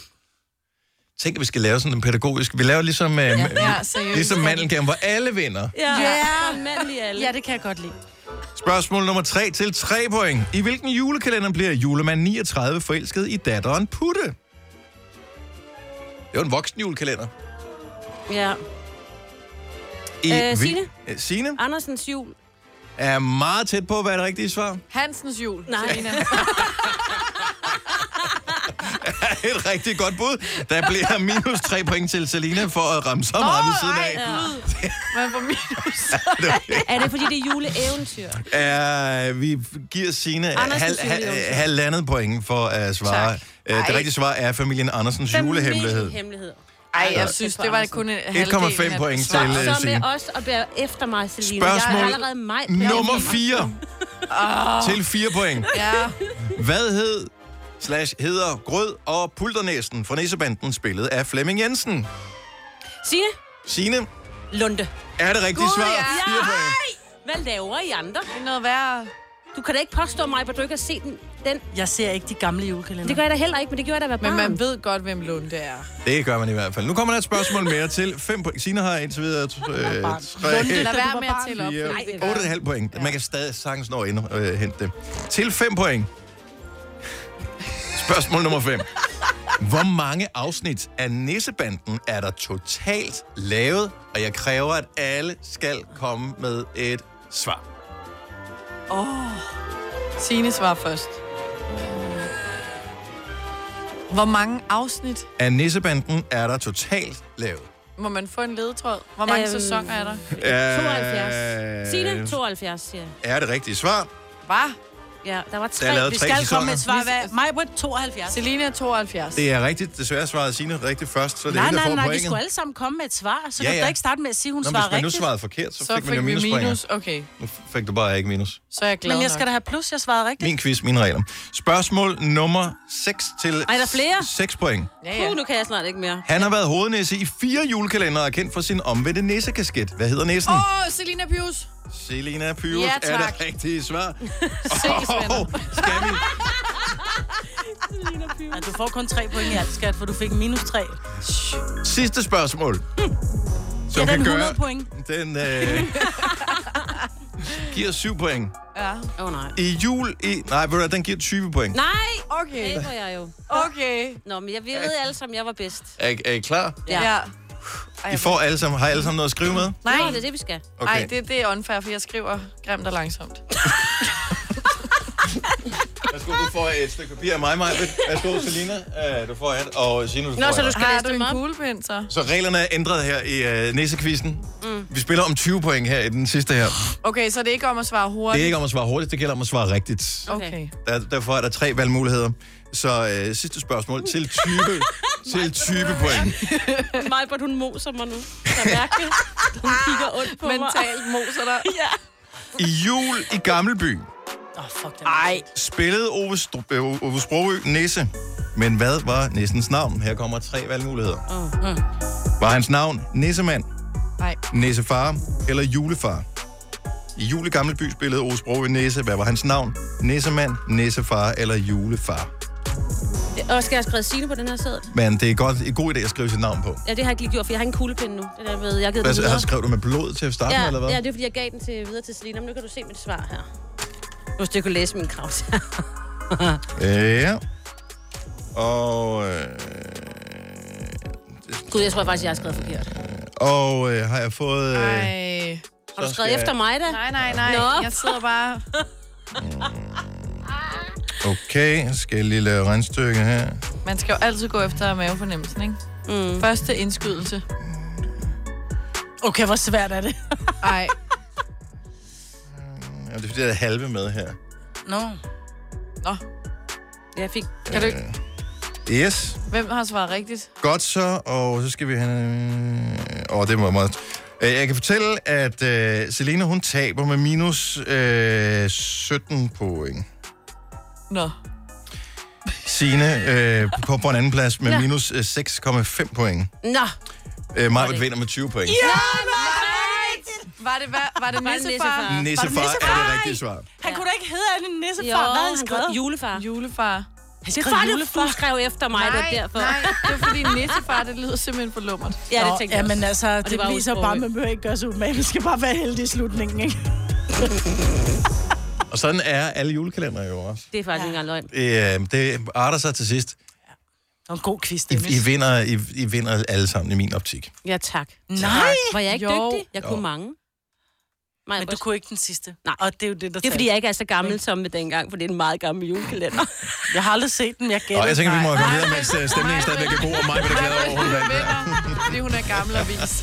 Tænk, at vi skal lave sådan en pædagogisk... Vi laver ligesom, øh, ja, ja, ligesom mandelgame, hvor alle vinder. Ja, ja. Mandelig alle. Ja, det kan jeg godt lide. Spørgsmål nummer tre til tre point. I hvilken julekalender bliver julemand niogtredive forelsket i datteren Putte? Det er jo en voksen julekalender. Ja. I øh, Signe? Vi... Signe? Andersens jul. Er meget tæt på, hvad er det rigtige svar? Hansens jul. Nej. Et rigtig godt bud. Der bliver minus tre point til Selina for at ramme så meget ved siden af. Ja. Hvad for minus? Er det, fordi det er juleeventyr? Uh, vi giver Signe hal, hal, halvandet point for at svare. Uh, det rigtige svar er familien Andersens julehemmelighed. Hemmelighed. Ej, jeg synes, det var kun en halvdel. et komma fem point til Signe. Så med os og bære efter mig, Selina. Spørgsmål jeg er allerede mig. nummer fire. Oh. Til fire point. Ja. Hvad hed slash hedder Grød og Pulternæsten fra Nissebanden, spillet af Flemming Jensen? Signe? Signe? Lunde. Er det rigtige svar? Ja. fire point. Hvad laver I andre? Det er noget værre. Du kan da ikke påstå mig, at du ikke har set den. den. Jeg ser ikke de gamle julekalender. Det gør jeg da heller ikke, men det gjorde jeg da være barn. Men man ved godt, hvem Lunde er. Det gør man i hvert fald. Nu kommer der et spørgsmål mere til fem point. Signe har indtil videre øh, tre, Lad være med at tælle op. otte komma fem point. Ja. Man kan stadig sagtens nå ind og øh, hente det. Til fem point. Spørgsmål nummer fem. Hvor mange afsnit af Nissebanden er der totalt lavet? Og jeg kræver, at alle skal komme med et svar. Åh. Oh. Signe svarer først. Hvor mange afsnit af Nissebanden er der totalt lavet? Må man få en ledetråd? Hvor mange øhm, sæsoner er der? tooghalvfjerds. Signe, tooghalvfjerds, siger jeg. Er det rigtige svar? Hvad? Ja, der var tre. Der er vi tre skal sæsoner. komme med et svar. Hvad? Majbrit, tooghalvfjerds. Selina, tooghalvfjerds. Det er rigtigt. Desværre svarede Signe rigtigt først, så det er nej, hende, der nej, får nej, pointet. vi skulle alle sammen komme med et svar. Så ja, kan ja. du ikke starte med at sige, hun Nå, svarer rigtigt. Hvis man nu rigtigt. svarede forkert, så, så fik man jo minus. minus. Okay. Nu fik du bare ikke minus. Så er jeg glad Men jeg skal da have plus, jeg svarede rigtigt. Min quiz, mine regler. Spørgsmål nummer seks til Ej, der er flere. seks point. Ja, ja. Uh, nu kan jeg snart ikke mere. Han har været hovednæse i fire julekalendere og er kendt for sin omvendte næsekasket. Hvad hedder næsen? Åh, oh, Selina Pius. Selina Pius Ja, er det rigtige svar. Ses, venner. Oh, skal vi? Ja, du får kun tre point i alt, skat, for du fik minus tre. Sidste spørgsmål. Ja, den hundrede point. Den øh, giver syv point. Ja. Åh oh, nej. I jul i... Nej, ved du, den giver tyve point. Nej! Okay. Det var jeg jo. Okay. Nå, men jeg ved alle sammen, jeg var bedst. Er, er I klar? Ja. Ja. I får alle sammen, har I alle sammen noget at skrive med? Nej. Nå, det er det, vi skal. Okay. Nej, det, det er unfair, for jeg skriver grimt og langsomt. Værsgo, du får et stykke papir af mig, Maja. Værsgo, Selina. Uh, du får et, og Signe, du får Nå, så et. du skal Har læse du dem en op? kuglepind, så? Så reglerne er ændret her i uh, næsekvisten. Mm. Vi spiller om tyve point her i den sidste her. Okay, så det er ikke om at svare hurtigt? Det er ikke om at svare hurtigt, det gælder om at svare rigtigt. Okay. Der, derfor er der tre valgmuligheder. Så uh, sidste spørgsmål til tyve, til tyve point. Mig, hvor hun moser mig nu. Det er mærkeligt. Hun kigger ondt på mig. Mentalt moser dig. Ja. I jul i Gammelby Åh, oh, fuck det. Ej. spillede Ove, Stru- øh, Ove Sprogø nisse. Men hvad var nissens navn? Her kommer tre valgmuligheder. Oh. Mm. Var hans navn nissemand, Nej. nissefar eller julefar? I jul i Gammelby spillede Ove Sprogø nisse. Hvad var hans navn? Nissemand, nissefar eller julefar? Og skal jeg skrive Signe på den her sæd? Men det er godt, en god idé at skrive sit navn på. Ja, det har jeg ikke lige gjort, for jeg har ingen kuglepind nu. Det der med, jeg har givet Hvad, den videre. har skrevet du med blod til at starte Ja, med, eller hvad? ja, det er fordi, jeg gav den til, videre til Selina, men nu kan du se mit svar her. Hvis du kunne læse min krav. Ja. Og... Øh, Gud, jeg tror faktisk, jeg har skrevet forkert. og øh, har jeg fået... Øh, Ej. Har du så skrevet skal efter mig, da? Nej, nej, nej. Nå. Jeg sidder bare... Okay, skal jeg lige lave regnstykke her. Man skal jo altid gå efter mavefornemmelsen, ikke? Mm. Første indskydelse. Okay, hvor svært er det? Ej. Ja, det er fordi, der er halve med her. Nå. Nå. Jeg fik... Kan du ikke... Yes. Hvem har svaret rigtigt? Godt så, og så skal vi have... Åh, oh, det må meget... Jeg kan fortælle, at uh, Selina, hun taber med minus uh, sytten point. Nå. Signe øh, på, på en anden plads med Ja. minus øh, seks komma fem point. Nå. Øh, Majbert vinder med tyve point. Ja, nej! Var det, var, var det nissefar? Nissefar er det rigtige svar. Han kunne da ikke hedde Anne Nissefar. Jo, Hvad har han han skrevet? skrev julefar. Julefar. Det er faktisk, du skrev efter mig, Nej, det er derfor. nej, det er fordi nissefar, det lyder simpelthen for lummert. Ja, det Nå, tænkte jeg ja, også. men altså, Og det, det var det viser udsproget. bare, at man behøver ikke gøre sig umage. Vi skal bare være heldige i slutningen, ikke? Og sådan er alle julekalendere jo også. Det er faktisk ikke engang løgn. Det, øh, det arter sig til sidst. Det var en god quiz, I, Dennis. I, vinder, I, I vinder alle sammen i min optik. Ja, tak. Nej! Var jeg ikke Jo. dygtig? Jeg kunne Jo. mange. Men du kunne ikke den sidste. Nej. Og det er jo det, der Det er fordi, jeg ikke er så gammel som med dengang, for det er en meget gammel julekalender. Jeg har aldrig set den, jeg gætter. Og jeg tænker, vi må komme videre, mens øh, stemningen stadigvæk er god, og mig vil det glæde over, hun vandt der. Fordi hun er gammel og vis.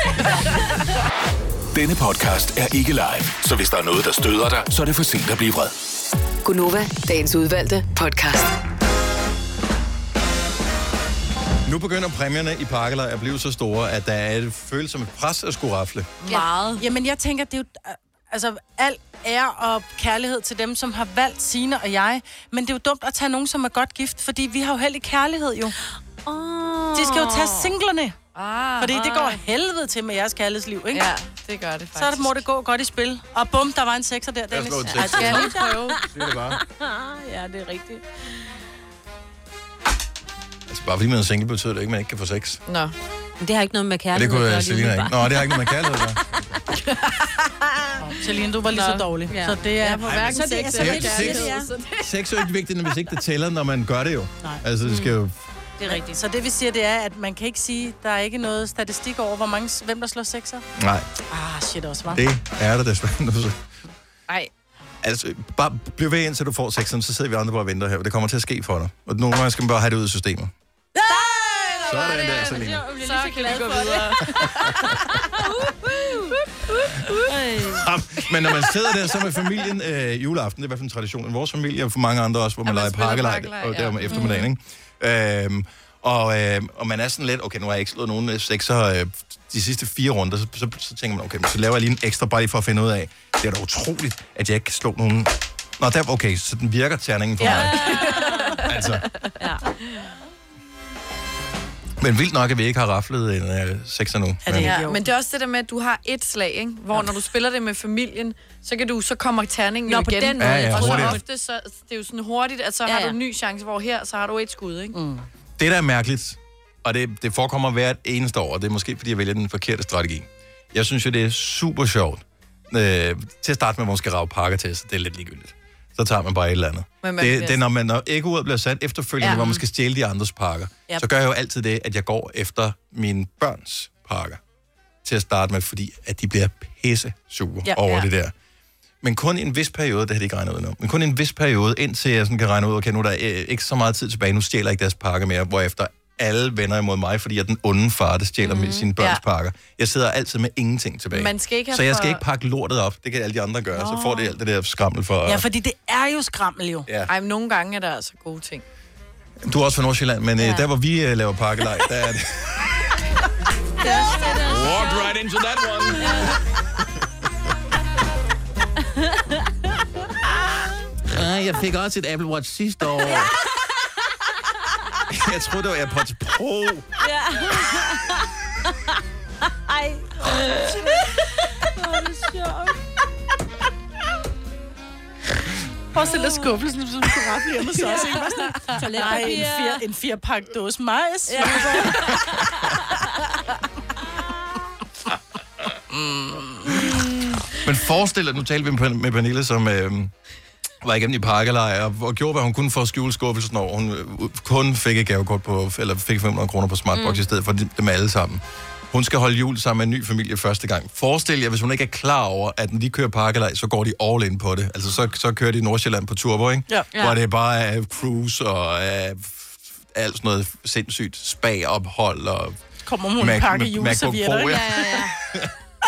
Denne podcast er ikke live, så hvis der er noget, der støder dig, så er det for sent at blive vred. Gunova, dagens udvalgte podcast. Nu begynder præmierne i Pakkelej at blive så store, at der er et følelse som et pres at skulle rafle. Meget. Jamen, jeg tænker, det er jo... Altså, al ære og kærlighed til dem, som har valgt Signe og jeg. Men det er jo dumt at tage nogen, som er godt gift, fordi vi har jo heldig kærlighed, jo. Oh. De skal jo tage singlerne. Ah, Fordi det går helvede til med jeres kærlighedsliv, ikke? Ja, det gør det faktisk. Så er det, må det gå godt i spil. Og bum, der var en sekser der, Dennis. slå en Ja, skal jeg lige prøve? Det er det bare. Ja, det er rigtigt. Altså, bare fordi man er single, betyder det ikke, at man ikke kan få sex. Nå. Men det har ikke noget med Og det kærlighed kunne at jeg gøre, Selina ikke. Nå, det har ikke noget med kærlighed at gøre. Celine, du var lige Nå. så dårlig. Ja. Så det er... Ja, på hverken så det er- sex så eller det er- kærlighed. Sex er jo ikke vigtigt, hvis ikke det tæller, når man gør det jo. Nej. Altså, det skal jo... Det er rigtigt. Så det vi siger, det er, at man kan ikke sige, der er ikke noget statistik over, hvor mange, hvem der slår sekser. Nej, Ah, shit også, hva'? det er der desværre. Ej, Altså, bare bliv ved indtil du får sexen, så sidder vi andre bare og venter her. Det kommer til at ske for dig. Og nogle gange skal man bare have det ud af systemet. Sådan der, Selina. så kan vi gå videre. Ja, men når man sidder der så med familien øh, juleaften, det er i hvert fald en tradition i vores familie, og for mange andre også, hvor man man leger spiller pakkelej, pakkelej, og der om ja. eftermiddagen, ikke? Øhm, og, øh, og man er sådan lidt, okay, nu har jeg ikke slået nogen øh, sekser øh, de sidste fire runder, så, så, så tænker man, okay, så laver jeg lige en ekstra, bare lige for at finde ud af, det er da utroligt, at jeg ikke kan slå nogen... Nå, der, okay, så den virker terningen for mig. Altså. Ja. Men vildt nok, at vi ikke har raflet en øh, sekser nu. Er det Men- ikke? Ja, men det er også det der med, at du har et slag, ikke? Hvor når du spiller det med familien, så kan du, så kommer terningen Nå, jo på igen. den måde. Ja, ja, og så hurtigere. ofte, så det er jo sådan hurtigt, at så Ja, har ja. du en ny chance, hvor her, så har du et skud, ikke? Mm. Det, der er mærkeligt, og det, det forekommer hvert eneste år, og det er måske, fordi jeg vælger den forkerte strategi. Jeg synes jo, det er super sjovt. Øh, til at starte med, hvor man skal rave pakker til, så det er lidt ligegyldigt. Så tager man bare et eller andet. Men man Det, bliver- det er, når, man, når ekkoet bliver sat efterfølgende, ja. Ja. hvor man skal stjæle de andres pakker, Yep. så gør jeg jo altid det, at jeg går efter mine børns pakker til at starte med, fordi at de bliver pisse sure Ja, over ja. det der. Men kun i en vis periode, det har de ikke regnet ud nu, men kun i en vis periode, indtil jeg sådan kan regne ud, okay, nu er der øh, ikke så meget tid tilbage, nu stjæler jeg ikke deres pakker mere, hvorefter alle vender imod mig, fordi jeg er den onde far, der stjæler mm, sine børns ja. pakker. Jeg sidder altid med ingenting tilbage. Man skal ikke have så jeg skal for- ikke pakke lortet op, det kan alle de andre gøre, så får det alt det der skrammel for... Ja, fordi det er jo skrammel jo. ja. Ej, men nogle gange er der altså gode ting. Du er også fra Nordsjælland, men ja. der hvor vi uh, laver pakkelej, der er det... Walk right into that one. uh, jeg fik også et Apple Watch sidste år. Jeg troede, det var AirPods Pro. Ja. Ej. Hvor er det sjovt. Prøv at sætte skuffelsen, som du kunne rafle hjemme hos os. Nej, en, fire, en fire-pak dåse majs. Ja. mm. Men forestil dig, nu talte vi med Pernille, som øh, var igennem i pakkelej, og, og gjorde, hvad hun kunne for at skjule skuffelsen, når hun øh, kun fik et gavekort på, eller fik fem hundrede kroner på Smartbox mm. i stedet for dem alle sammen. Hun skal holde jul sammen med en ny familie første gang. Forestil jer, hvis hun ikke er klar over, at når de kører pakkelej, så går de all in på det. Altså, så, så kører de Nordsjælland på turbo, ikke? Ja. Hvor det bare er cruise og uh, alt sådan noget sindssygt spa-ophold og... Kommer hun en pakke juleservietter, ikke? Ja, ja, ja.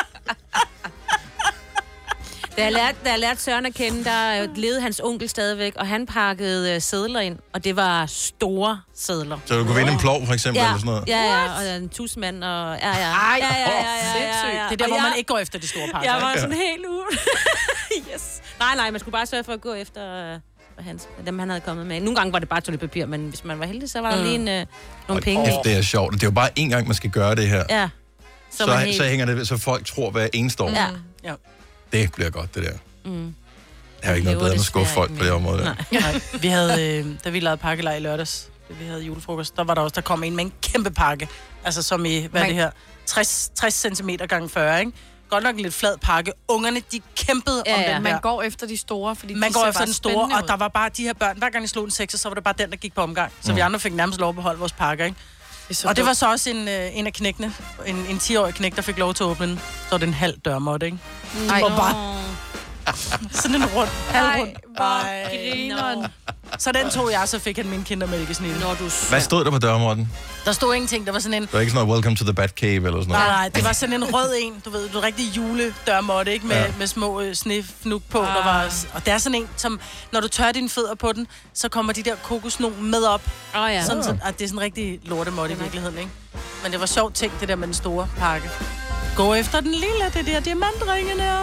Da jeg lærte, da jeg lærte Søren at kende, der levede hans onkel stadigvæk, og han pakkede uh, sedler ind, og det var store sedler. Så du kunne vinde en plov, for eksempel, ja, eller sådan noget? Ja, ja, og en tusmand, og ja, ja. Ej, ja, ja, ja, ja, ja, ja. Det er der, og hvor jeg, man ikke går efter de store pakker. Jeg var sådan helt ude. Yes. Nej, nej, man skulle bare sørge for at gå efter uh, hans, dem, han havde kommet med. Nogle gange var det bare toiletpapir, men hvis man var heldig, så var der mm. lige en, uh, nogle og penge. Det er sjovt. Det er jo bare én gang, man skal gøre det her. Ja. Så, så, helt... så hænger det, så folk tror, hvad eneste år. Ja. Ja. Det bliver godt, det der. Mm. Jeg har ikke noget bedre end at skuffe folk på det område. Nej. Nej. Vi havde, øh, da vi lavede pakkelej i lørdags, da vi havde julefrokost, der var der også, der kom en med en kæmpe pakke. Altså som i, hvad er det her, tres, tres centimeter gange fyrre, ikke? Godt nok en lidt flad pakke. Ungerne, de kæmpede ja, om ja. den Man her. går efter de store, fordi Man de går ser efter bare den store, og ud. der var bare de her børn. Hver gang de slog en sekser, så var det bare den, der gik på omgang. Så mm. vi andre fik nærmest lov at beholde vores pakker, ikke? Det og det var så også en, øh, en af knækkene, en, en ti-årig knæk, der fik lov til at åbne den. Så var det en halv dørmåtte, ikke? Nej. Og bare... Sådan en rund, halv rund. Ej, så den tog jeg, så fik han min kindermælkesnit. Når du Hvad stod der på dørmåtten? Der stod ingenting, der var sådan en... Der var ikke sådan noget Welcome to the Batcave eller sådan noget? Nej, nej, det var sådan en rød en, du ved, du rigtig juledørmåtte, ikke? Med, ja. med små øh, snefnuk på, ah. der var... Og det er sådan en, som, når du tørrer dine fødder på den, så kommer de der kokosno med op. Åh oh, ja. Sådan, sådan, at det er sådan en rigtig lortemåtte i virkeligheden, ikke? Men det var sjovt tænkt, det der med den store pakke. Gå efter den lille, det der diamantringene.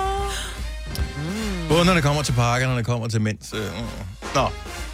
Mm. Både når det kommer til pakker, når det kommer til mænds. Øh. Nå.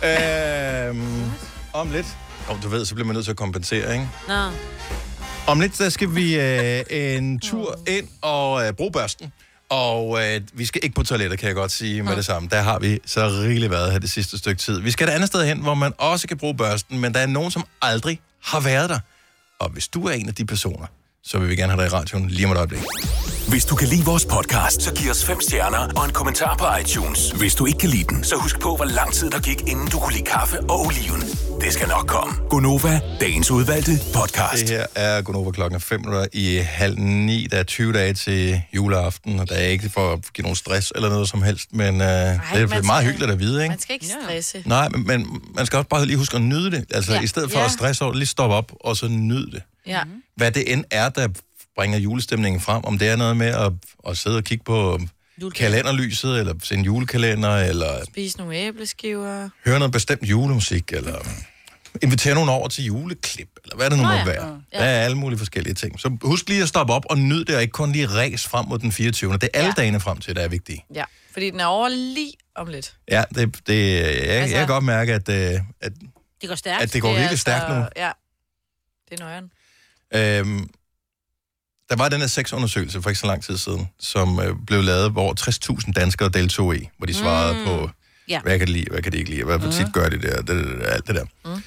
Øhm, om lidt. Oh, du ved, så bliver man nødt til at kompensere, ikke? Nå. Om lidt, der skal vi øh, en tur ind og øh, bruge børsten. Og øh, vi skal ikke på toilettet, kan jeg godt sige med det samme. Der har vi så rigeligt været her det sidste stykke tid. Vi skal et andet sted hen, hvor man også kan bruge børsten, men der er nogen, som aldrig har været der. Og hvis du er en af de personer, så vil vi gerne have dig i radioen lige om et øjeblik. Hvis du kan lide vores podcast, så giv os fem stjerner og en kommentar på iTunes. Hvis du ikke kan lide den, så husk på, hvor lang tid der gik, inden du kunne lide kaffe og oliven. Det skal nok komme. Gonova, dagens udvalgte podcast. Det her er Gonova klokken fem minutter i halv ni. Der er tyve dage til juleaften, og der er ikke for at give nogen stress eller noget som helst, men øh, Ej, det er meget skal, hyggeligt at vide, ikke? Man skal ikke stresse. Nej, men, men man skal også bare lige huske at nyde det. Altså, ja. i stedet for ja. at stresse over, lige stoppe op og så nyde det. Ja. Hvad det end er, der bringer julestemningen frem, om det er noget med at, at sidde og kigge på kalenderlyset, eller se en julekalender, eller spise nogle æbleskiver, høre noget bestemt julemusik, eller invitere nogen over til juleklip, eller hvad det nu må ja. være. Ja. Der er alle mulige forskellige ting. Så husk lige at stoppe op og nyde det, og ikke kun lige ræs frem mod den fireogtyvende. Det er alle ja. dagene frem til, der er vigtige. Ja, fordi den er over lige om lidt. Ja, det, det, jeg, altså, jeg kan godt mærke, at, at, det går stærkt. At det går det virkelig altså, stærkt nu. Ja, det er nøjeren. Øhm, Der var den her sexundersøgelse for ikke så lang tid siden, som øh, blev lavet, hvor tres tusind danskere deltog i, hvor de svarede mm. på, yeah. hvad kan de lide, hvad kan de ikke lide, hvad mm. tit gør de der, det, det, alt det der.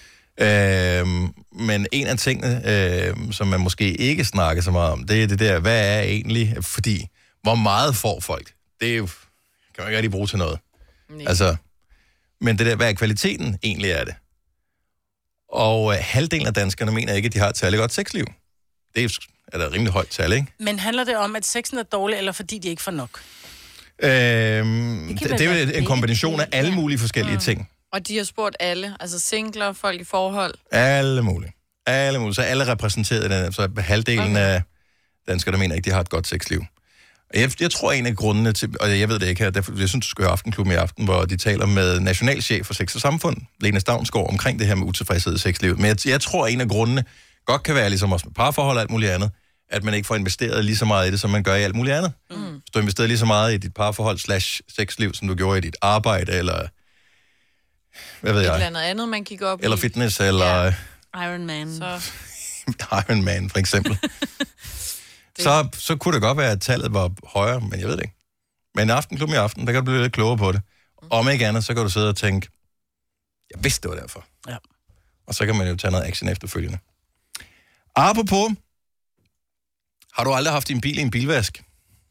Mm. Øhm, men en af tingene, øh, som man måske ikke snakker så meget om, det er det der, hvad er egentlig, fordi hvor meget får folk? Det er jo, kan man ikke rigtig bruge til noget. Nej. Altså, men det der, hvad er kvaliteten egentlig er det? Og øh, halvdelen af danskerne mener ikke, at de har et særligt godt sexliv. Det er er der rimelig højt tal, ikke? Men handler det om, at sexen er dårlig, eller fordi de ikke får nok? Øhm, det, det, det er en kombination af alle mulige forskellige ja. ting. Og de har spurgt alle, altså singler, folk i forhold? Alle mulige. Alle mulige. Så alle repræsenteret i den, så halvdelen okay. af danskere, der mener ikke, de har et godt sexliv. Jeg, jeg tror, en af grundene til, og jeg ved det ikke her, derfor, jeg synes, du skal høre Aftenklubben i aften, hvor de taler med nationalchef for Sex og Samfund, Lene Stavnsgaard, omkring det her med utilfredshed i sexlivet. Men jeg, jeg tror, en af grundene godt kan være, ligesom også med parforhold og alt muligt andet, at man ikke får investeret lige så meget i det, som man gør i alt muligt andet. Mm. Hvis du investerer lige så meget i dit parforhold slash sexliv, som du gjorde i dit arbejde, eller hvad ved jeg? Eller noget andet, man kigger op Eller fitness, i. eller... Ja. Iron Man. Så... Iron Man, for eksempel. så, så kunne det godt være, at tallet var højere, men jeg ved det ikke. Men Aftenklubben i aften, der kan du blive lidt klogere på det. Mm. Om ikke andet, så kan du sidde og tænke, jeg vidste, det var derfor. Ja. Og så kan man jo tage noget action efterfølgende. Apropos, har du aldrig haft din bil i en bilvask?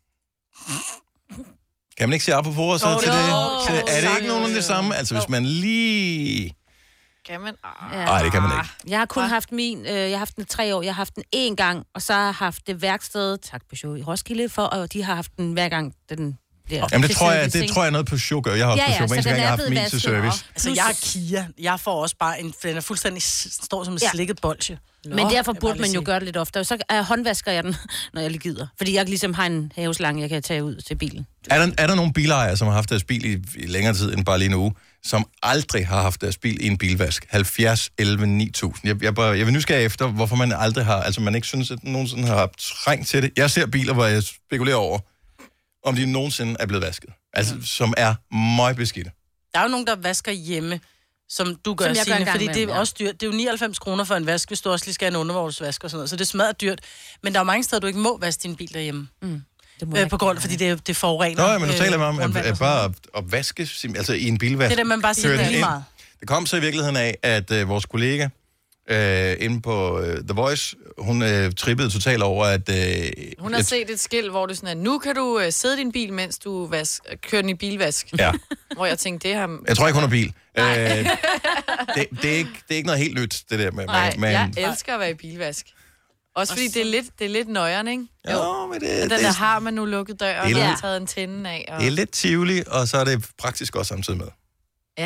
Kan man ikke sige apropos så oh, til det? Til, er det ikke nogen af det samme? Altså, hvis man lige... Kan man? Nej, ah. det kan man ikke. Jeg har kun haft min, øh, jeg har haft den i tre år, jeg har haft den én gang, og så har jeg haft det værksted, tak Peugeot, i Roskilde, for, og de har haft den hver gang, den bliver... Jamen, det tror jeg, det tror jeg er noget på Peugeot. Jeg har også ja, ja, Peugeot, men jeg har haft min til service. Altså, jeg er Kia. Jeg får også bare en, den er fuldstændig, står som en ja. slikket bolsje. Nå, men derfor burde man jo sige. Gøre det lidt oftere. Så uh, håndvasker jeg den, når jeg lige gider. Fordi jeg ligesom har en haveslange, jeg kan tage ud til bilen. Er der, er der nogle bilejere, som har haft deres bil i, i længere tid end bare lige en uge, som aldrig har haft deres bil i en bilvask? halvfjerds elleve ni tusind. Jeg, jeg, bare, jeg vil nysgerrig efter, hvorfor man aldrig har, altså man ikke synes, at nogensinde har trængt til det. Jeg ser biler, hvor jeg spekulerer over, om de nogensinde er blevet vasket. Altså, mm. som er møgbeskidte. Der er jo nogen, der vasker hjemme, som du gør, som Signe, fordi det er ja. også dyrt. Det er jo nioghalvfems kroner for en vask, hvis du også lige skal have en undervognsvask og sådan noget. Så det smadrer dyrt. Men der er jo mange steder, du ikke må vaske din bil derhjemme. Mm. Øh, på grund, fordi det, det forurener. Nå, men nu taler vi om, at, at bare at, at vaske, altså i en bilvask. Det er det, man bare siger, lige meget. Det kom så i virkeligheden af, at uh, vores kollega uh, inde på uh, The Voice, hun uh, trippede totalt over, at... Uh, hun har et, set et skilt, hvor det sådan er, nu kan du uh, sidde i din bil, mens du vask, kører den i bilvask. Ja. Hvor jeg tænkte, det her... Jeg tror ikke, hun har bil. Uh, det, det, er ikke, det er ikke noget helt nyt, det der med... Nej, med, jeg elsker at være i bilvask. Også fordi det er lidt, det er lidt nøjeren, ikke? Jo, jo men det... Den det, der har man nu lukket døren, og har taget antennen af. Og... Det er lidt tivoli, og så er det praktisk også samtidig med. Ja.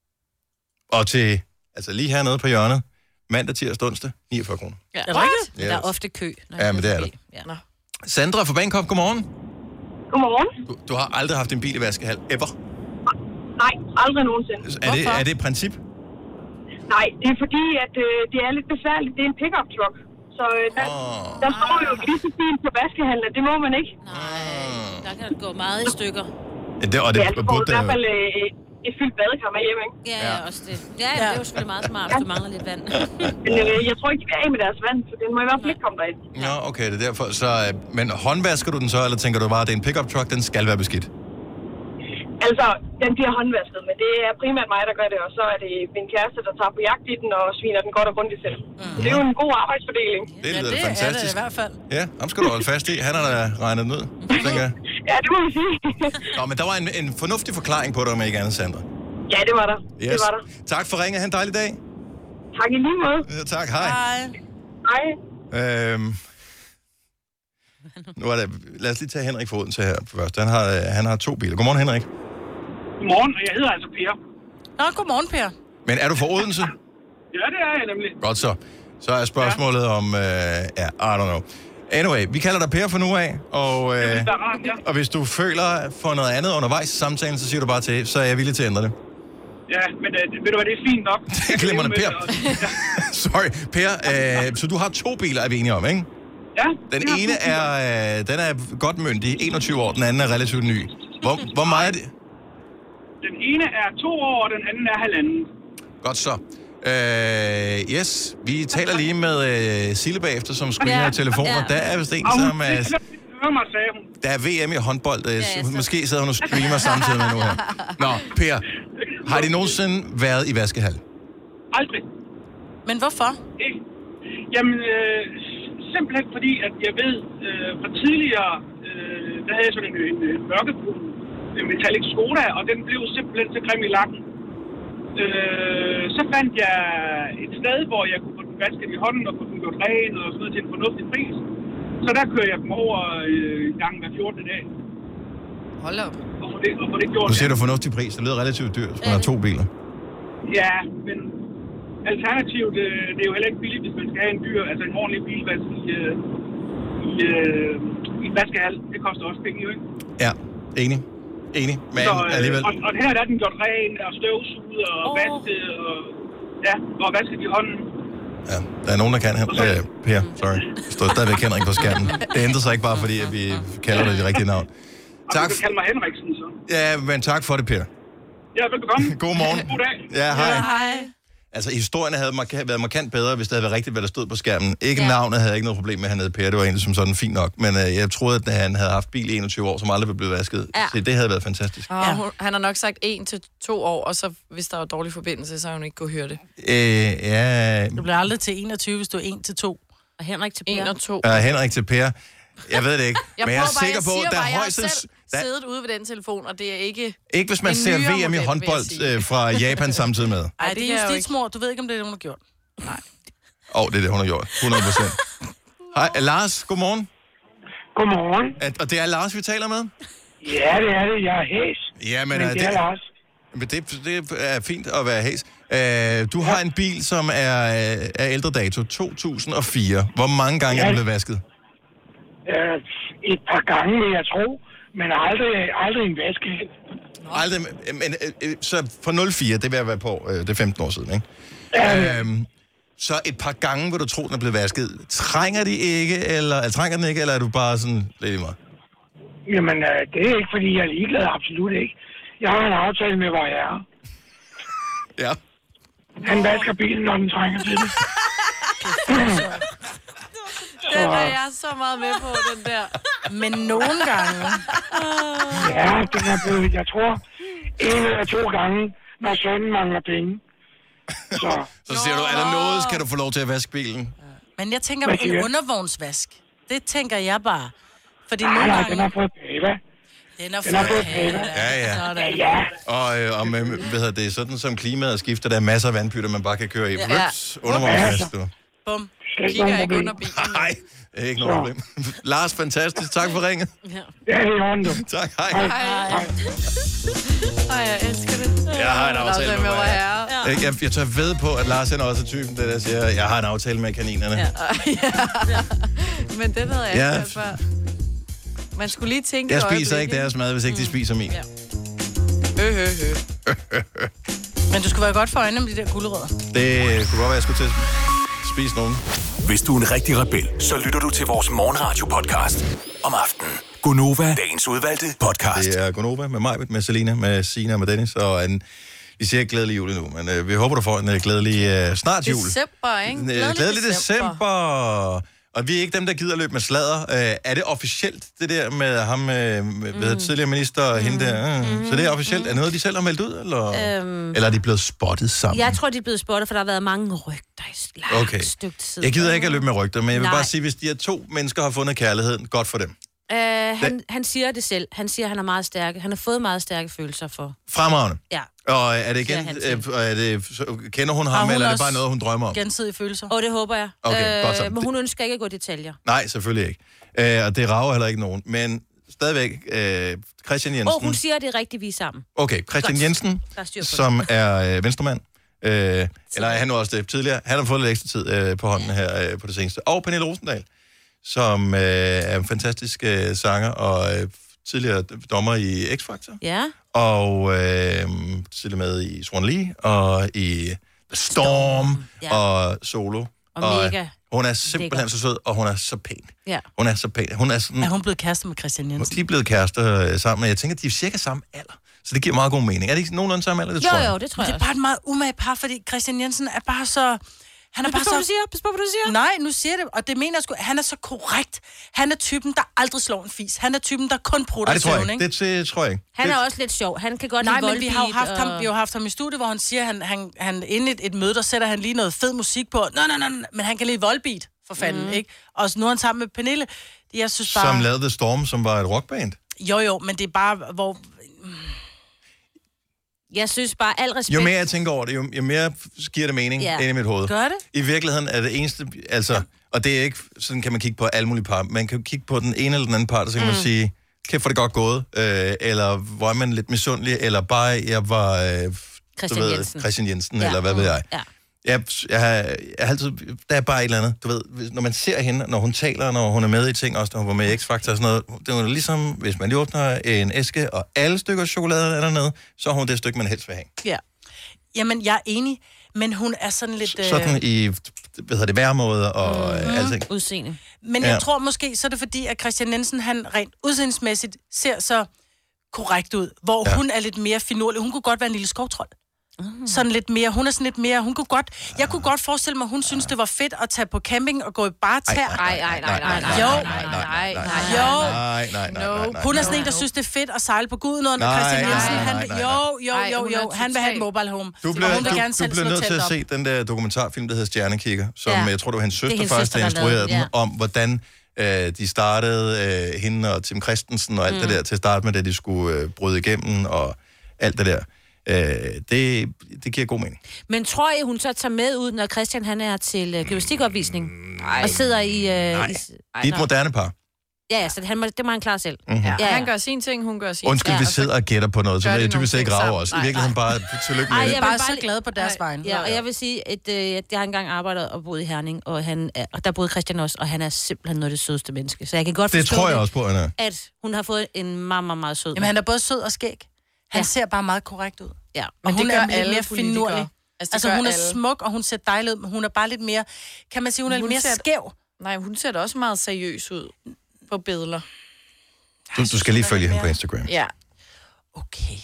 Og til, altså lige hernede på hjørnet, mandag, tirsdag, onsdag, niogfyrre kroner. Ja, er det rigtigt? Yes. Der er ofte kø. Ja, men det er der. Ja. Sandra fra Bankop, godmorgen. Godmorgen. Du, du har aldrig haft en bil i vaskehal, ever? Nej, aldrig nogensinde. Er det, er det et princip? Nej, det er fordi, at øh, det er lidt besværligt. Det er en pickup truck. Så øh, der, oh. der står jo lige så fint på vaskehandler. Det må man ikke. Nej, der kan det gå meget i stykker. Ja, det, og det, ja, det får i hvert fald øh, et fyldt badekar med hjem, ikke? Ja, ja, også det. Ja, ja, det er jo selvfølgelig meget smart, hvis du mangler lidt vand. Men øh, jeg tror ikke, de vil af med deres vand, så den må i hvert fald ikke komme derind. Ja, okay, det er derfor. Så, øh, men håndvasker du den så, eller tænker du bare, at det er en pickup truck, den skal være beskidt? Altså, den bliver håndvasket, men det er primært mig, der gør det, og så er det min kæreste, der tager på jagt i den og sviner den godt og grundigt selv. Mm. Det er jo en god arbejdsfordeling. Det lyder ja, det fantastisk. Er det i hvert fald. Ja, ham skal du holde fast i. Han har da regnet den ud, tænker jeg. Ja, det må vi sige. Nå, men der var en, en fornuftig forklaring på det, om ikke andet, Sandra. Ja, det var der. Yes. Det var der. Tak for ringet. Ha' en dejlig dag. Tak i lige måde. Ja, tak. Hej. Hej. Hej. Øhm, nu er det, lad os lige tage Henrik for Odense her først. Han har, han har to biler. Godmorgen, Henrik. Godmorgen, og jeg hedder altså Per. Nå, godmorgen, Per. Men er du fra Odense? Ja, det er jeg nemlig. Godt så. Så er spørgsmålet ja. om... Uh, ja, I don't know. Anyway, vi kalder dig Per for nu af, og, uh, det er rart, ja. og hvis du føler for noget andet undervejs i samtalen, så siger du bare til, så er jeg villig til at ændre det. Ja, men uh, ved du hvad, det er fint nok. Det glemmer det, Per. Ja. Sorry, Per. Uh, så du har to biler, er vi enige om, ikke? Ja. Den ene er, uh, den er godt myndig, enogtyve år, den anden er relativt ny. Hvor, hvor meget er det? Den ene er to år, og den anden er halvanden. Godt så. Uh, yes, vi taler lige med uh, Sille bagefter, som screener ja. telefoner. Ja. Der er vist en, som er... Der er V M i håndbold. Uh, ja, måske sidder hun og streamer samtidig med nu her. Nå, Per, har de nogensinde været i vaskehal? Aldrig. Men hvorfor? Ikke. Jamen, øh, simpelthen fordi, at jeg ved, øh, fra tidligere, øh, der havde jeg sådan en, en, en mørkebrun metallic Skoda, og den blev simpelthen så grim i lakken. Øh, så fandt jeg et sted, hvor jeg kunne få den vasket i hånden og få den gjort ren og sådan noget til en fornuftig pris. Så der kører jeg dem over øh, en gang hver fjortende dag. Hold op. Og få det, og få det gjort. Du siger, du fornuftig pris. Det lyder relativt dyrt, hvis man har to biler. Ja, men alternativt, øh, det er jo heller ikke billigt, hvis man skal have en dyr, altså en ordentlig bilvask i, øh, i, øh, i en vaskehal, det koster også penge, jo ikke? Ja, enig. Enig, men så, øh, alligevel... Og, og her der er den gjort ren, og støvsuget, og oh. vasket, og, ja, og vasket i hånden. Ja, der er nogen, der kan her. Øh, Per, sorry. Der står stadigvæk Henrik på skærmen. Det ændrer sig ikke bare, fordi at vi kalder det det rigtige navn. Og tak. Du kan kalde mig Henriksen, så. Ja, men tak for det, Per. Ja, velbekomme. God morgen. God dag. Ja, hej. Ja, hej. Altså, historien havde mark- været markant bedre, hvis det havde været rigtigt, hvad der stod på skærmen. Ikke ja. Navnet havde jeg ikke noget problem med, at han hed Per. Det var egentlig som sådan fint nok. Men øh, jeg troede, at han havde haft bil i enogtyve år, som aldrig ville blive vasket. Ja. Så det havde været fantastisk. Og ja. Han har nok sagt en til to år, og så hvis der er dårlig forbindelse, så har hun ikke kunne høre det. Øh, ja... Du bliver aldrig til enogtyve, hvis du er en til to. Og Henrik til Per. en og to. Ja, Henrik til Per. Jeg ved det ikke. Jeg men jeg er sikker bare, jeg på, at der er højst... Jeg har selv der... siddet ude ved den telefon, og det er ikke... Ikke hvis man ser V M i håndbold øh, fra Japan samtidig med. Ej, det er justitsmor. Du ved ikke, om det er det, hun har gjort. Nej. Åh, oh, det er det, hun har gjort. hundrede procent. Hej, Lars. Godmorgen. Godmorgen. At, og det er Lars, vi taler med? Ja, det er det. Jeg er hæs. Ja, men, men det, det er Lars. Men det, det er fint at være hæs. Uh, du har en bil, som er af ældre dato, to tusind og fire. Hvor mange gange ja. er den blevet vasket? Uh, et par gange, vil jeg tro. Men aldrig, aldrig en vaskehæld. Aldrig, men uh, så fra nul fire, det vil jeg være på, uh, det er femten år siden, ikke? Ja. Uh, så et par gange vil du tro, den er blevet vasket. Trænger de ikke, eller, eller trænger den ikke, eller er du bare sådan lidt i mig? Jamen, uh, det er ikke, fordi jeg er ligeglad. Absolut ikke. Jeg har en aftale med, hvor jeg er. Ja. Han vasker bilen, når den trænger til det. Den er jeg så meget med på, den der. Men nogle gange... Ja, den er blevet, jeg tror, en eller to gange, når sønnen mangler penge. Så, så siger du, er der noget, skal du få lov til at vaske bilen? Men jeg tænker, en undervognsvask. Det tænker jeg bare. Fordi nej, nogle nej, gange... den har fået pæva. Den har fået pæva. Ja, ja. Sådan. Ja. Og, øh, og med, hvad hedder det, sådan som klimaet skifter, der er masser af vandpytter, man bare kan køre i. Ja. Plups, undervognsvask, du. Bum. Kigger ikke under bilen. Nej, det er ikke noget problem. Lars, fantastisk. Tak for ringet. Ja, det er i orden, du. Tak, hej. Hej. Hej. Ej, jeg elsker det. Jeg har en aftale med, med mig. Ja. Jeg, jeg, jeg tør ved på, at Lars er også typen, der, der siger, jeg har en aftale med kaninerne. Ja. Ja. Men det havde jeg ikke ja. hørt før. Man skulle lige tænke... Jeg spiser ikke deres mad, hvis ikke de spiser min. Ja. Øh, øh, øh. Men du skulle være godt for øjnene med de der gulerødder. Det kunne godt være, jeg skulle til at spise nogen. Hvis du er en rigtig rebel, så lytter du til vores morgenradio-podcast om aftenen. Gonova, dagens udvalgte podcast. Det er Gonova med mig, med Selina, med Sina og med Dennis. Og en, vi siger glædelig jul nu, men øh, vi håber, du får en uh, glædelig uh, snart jul. December, ikke? Glædelig, glædelig december. december. Og vi er ikke dem, der gider løbe med sladder. Uh, er det officielt, det der med ham, uh, med, mm. tidligere minister og mm. hende der? Uh, mm. Så det er officielt. Mm. Er noget, de selv har meldt ud, eller, øhm. eller er de blevet spottet sammen? Jeg tror, de er blevet spottet, for der har været mange rygter i langt okay. stykke tid. Jeg gider ikke at løbe med rygter, men jeg vil Nej. bare sige, hvis de her to mennesker har fundet kærligheden, godt for dem. Uh, han, han siger det selv. Han siger, at han er meget stærk. Han har fået meget stærke følelser for... Fremragende. Ja. Og er det igen... Øh, er det, kender hun ham, hun eller er det bare noget, hun drømmer om? Gensidige følelser. Åh, oh, det håber jeg. Okay, øh, godt så. Men hun ønsker ikke at gå i detaljer. Nej, selvfølgelig ikke. Øh, og det rager heller ikke nogen. Men stadigvæk, øh, Christian Jensen... Åh, oh, hun siger, at det er rigtigt, vi er sammen. Okay, Christian godt. Jensen, som er øh, venstremand. Øh, eller han nu også det tidligere. Han har fået lidt ekstra tid øh, på hånden her øh, på det seneste. Og Pernille Rosendal, som øh, er en fantastisk øh, sanger og øh, tidligere dommer i X-Factor. Ja. Og øh, tidligere med i Swan Lee og i The Storm, Storm. Ja. Og Solo. Og, og mega. Hun er simpelthen lækker. Så sød, og hun er så pæn. Ja. Hun er så pæn. Hun er, sådan, er hun blevet kærester med Christian Jensen? De er blevet kærester øh, sammen, og jeg tænker, at de er cirka samme alder. Så det giver meget god mening. Er det ikke nogenlunde samme alder? Det jo, tror jeg. jo, det tror jeg Det er bare et meget umage par, fordi Christian Jensen er bare så... Han er pas bare på, så... du siger. Pas på, hvad du siger. Nej, nu siger det, og det mener jeg sgu. Han er så korrekt. Han er typen, der aldrig slår en fis. Han er typen, der kun prutter i søvn, ikke? Det, det tror jeg ikke. Han det... er også lidt sjov. Han kan godt Nej, lide men vi har jo haft og... ham, vi har haft ham i studiet, hvor han siger, han, han, han inde i et, et møde, der sætter han lige noget fed musik på. Nej, nej, nej, men han kan lide voldbeat, for fanden, mm. ikke? Og nu er han sammen med Pernille. Jeg synes bare... Som lavede The Storm, som var et rockband. Jo, jo, men det er bare, hvor... Jeg synes bare, al respekt... Jo mere jeg tænker over det, jo, jo mere giver det mening ja. Ind i mit hoved. Gør det? I virkeligheden er det eneste... Altså, ja. Og det er ikke... Sådan kan man kigge på alle mulige par. Man kan kigge på den ene eller den anden part, og så kan mm. man sige, kæft for det godt gået. Øh, eller var man lidt misundelig, eller bare, jeg var... Øh, Christian ved, Jensen. Christian Jensen, ja. eller hvad ved jeg. Ja. Jeg, jeg, har, jeg har altid... Der er bare et eller andet, du ved, når man ser hende, når hun taler, når hun er med i ting, også når hun var med i X-Factor og sådan noget, det er ligesom, hvis man lige åbner en æske, og alle stykker chokolade er dernede, så er hun det stykke, man helst vil have. Ja. Jamen, jeg er enig, men hun er sådan lidt... Øh... Sådan i, hvad hedder det, væremåde og mm. alting. Udseende. Men jeg ja. tror måske, så er det fordi, at Christian Jensen, han rent udseendsmæssigt ser så korrekt ud, hvor ja. hun er lidt mere finurlig. Hun kunne godt være en lille skovtrold. Mm. Sådan lidt mere, hun er sådan lidt mere, hun kunne godt, jeg kunne godt forestille mig, hun synes, det var fedt at tage på camping og gå i bare tær. Nej, nej, nej, nej, nej, jo, nej, nej, nej, jo, nej, nej, nej, hun er sådan en, der synes, det er fedt at sejle på Guden, og Christian Jensen, han, jo, jo, jo, jo, han vil have et mobile home. Du bliver, du, du bliver nødt til at se den der dokumentarfilm, der hedder Stjernekigger, som ja. jeg tror, det var hans søster først, der instruerede den, om hvordan øh, de startede, øh, hende og Tim Christensen og alt mm. det der til at starte med, da de skulle øh, bryde igennem og alt det der. Øh, det, det giver god mening. Men tror I, hun så tager med ud, når Christian han er til uh, gymnastikopvisning? Nej. Og sidder i... Uh, Nej. I, ej, de er et moderne par. Ja, ja, så det, han må, det må han klare selv. Mm-hmm. Ja, ja, han gør sin ting, hun gør sin ting. Undskyld, vi sidder og gætter på noget, så jeg dybest ikke grave os. I virkeligheden bare tillykke med det. Jeg er bare så glad på deres vegne. Ja, og jeg vil sige, at øh, jeg har engang arbejdet og boet i Herning, og, han er, og der boede Christian også, og han er simpelthen noget af det sødeste menneske. Så jeg kan godt forstå det. tror jeg også på, han er. At hun har fået en meget, meget, meget sød. Jamen, han er både sød og skæg. Han ja. ser bare meget korrekt ud. Ja, men hun det gør er alle mere finurlig. Altså, altså hun er alle. smuk, og hun ser dejlig ud, men hun er bare lidt mere, kan man sige, hun er hun lidt mere ser, skæv. Nej, hun ser da også meget seriøs ud på billeder. Du, du skal lige følge hende på Instagram. Ja. Okay.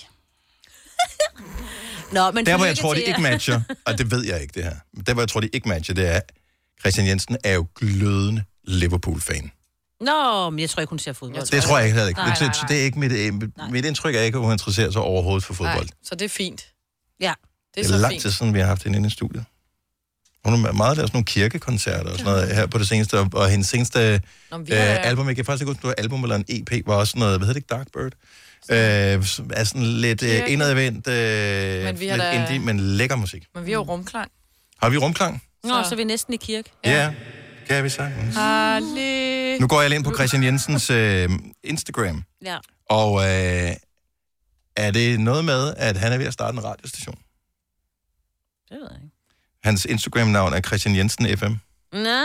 Nå, men der, hvor jeg tror, de ikke matcher, og det ved jeg ikke, det her. Der, hvor jeg tror, de ikke matcher, det er, Christian Jensen er jo glødende Liverpool-fan. Nå, men jeg tror ikke, hun ser fodbold. Det tror jeg ikke heller ikke. Nej, nej, nej. Det er ikke mit, mit indtryk er ikke, at hun interesserer sig overhovedet for fodbold. Nej, så det er fint. Ja. Det er, det er lang tid siden, vi har haft hende inde i studiet. Hun har meget lavet sådan nogle kirkekoncerter og sådan noget her på det seneste, og, og hendes seneste Nå, øh, album, jeg kan faktisk ikke huske, det var album eller en E P, var også noget, hvad hedder det ikke, Dark Bird? Øh, er sådan lidt øh, indadvendt, øh, men lidt da... indie, men lækker musik. Men vi har jo rumklang. Har vi rumklang? Nå, så, så er vi næsten i kirke. Ja, ja. Kan vi sagtens. Harley. Nu går jeg ind på Christian Jensens øh, Instagram. Ja. Og øh, er det noget med, at han er ved at starte en radiostation? Det ved jeg ikke. Hans Instagram-navn er Christian Jensen F M. Nå.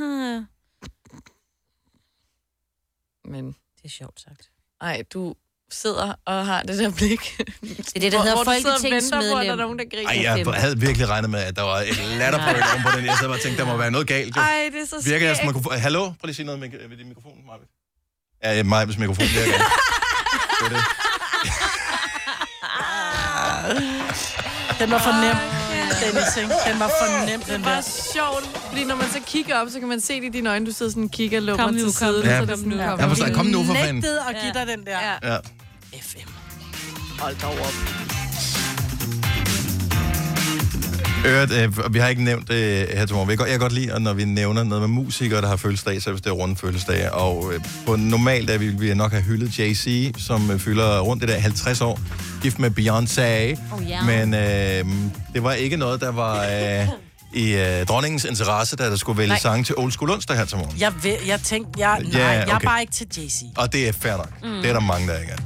Men det er sjovt sagt. Ej, du sidder og har det der blik. Det er det, der hvor, hedder folketingsmedlem. Ej, jeg havde virkelig regnet med, at der var et latterbrøl om på den. Jeg sad bare og tænkte, der må være noget galt. Jo. Ej, det er så skægt. Virker jeg som mikrofon? Hallo? Prøv lige at sige noget med, med din mikrofon, Marvind. Ja, Marvinds mikrofon virker ikke. Det er det. Den var for nem. Dennis, ikke? Den var for nem, den der. Det var sjovt, fordi når man så kigger op, så kan man se det i dine øjne, du sidder sådan og kigger og lummer til siden. Ja. Så det sådan, ja. Kom, kom, kom nu for fanden. Nægtede at give dig den der. Ja. F M. Hold da op. Øret, øh, vi har ikke nævnt det her til morgen. Jeg kan, jeg kan godt lide, at når vi nævner noget med musikere, der har fødselsdag, så hvis det er runde fødselsdage. Og øh, på normalt dag ville vi nok have hyldet Jay-Z, som øh, fylder rundt det der halvtreds år. Gift med Beyoncé. Oh, yeah. Men øh, det var ikke noget, der var øh, i øh, dronningens interesse, da der skulle vælge sange til Old School onsdag her til morgen. Jeg, ved, jeg tænkte, jeg, nej, ja, okay. jeg er bare ikke til Jay-Z. Og det er fair nok. Mm. Det er der mange, der ikke er.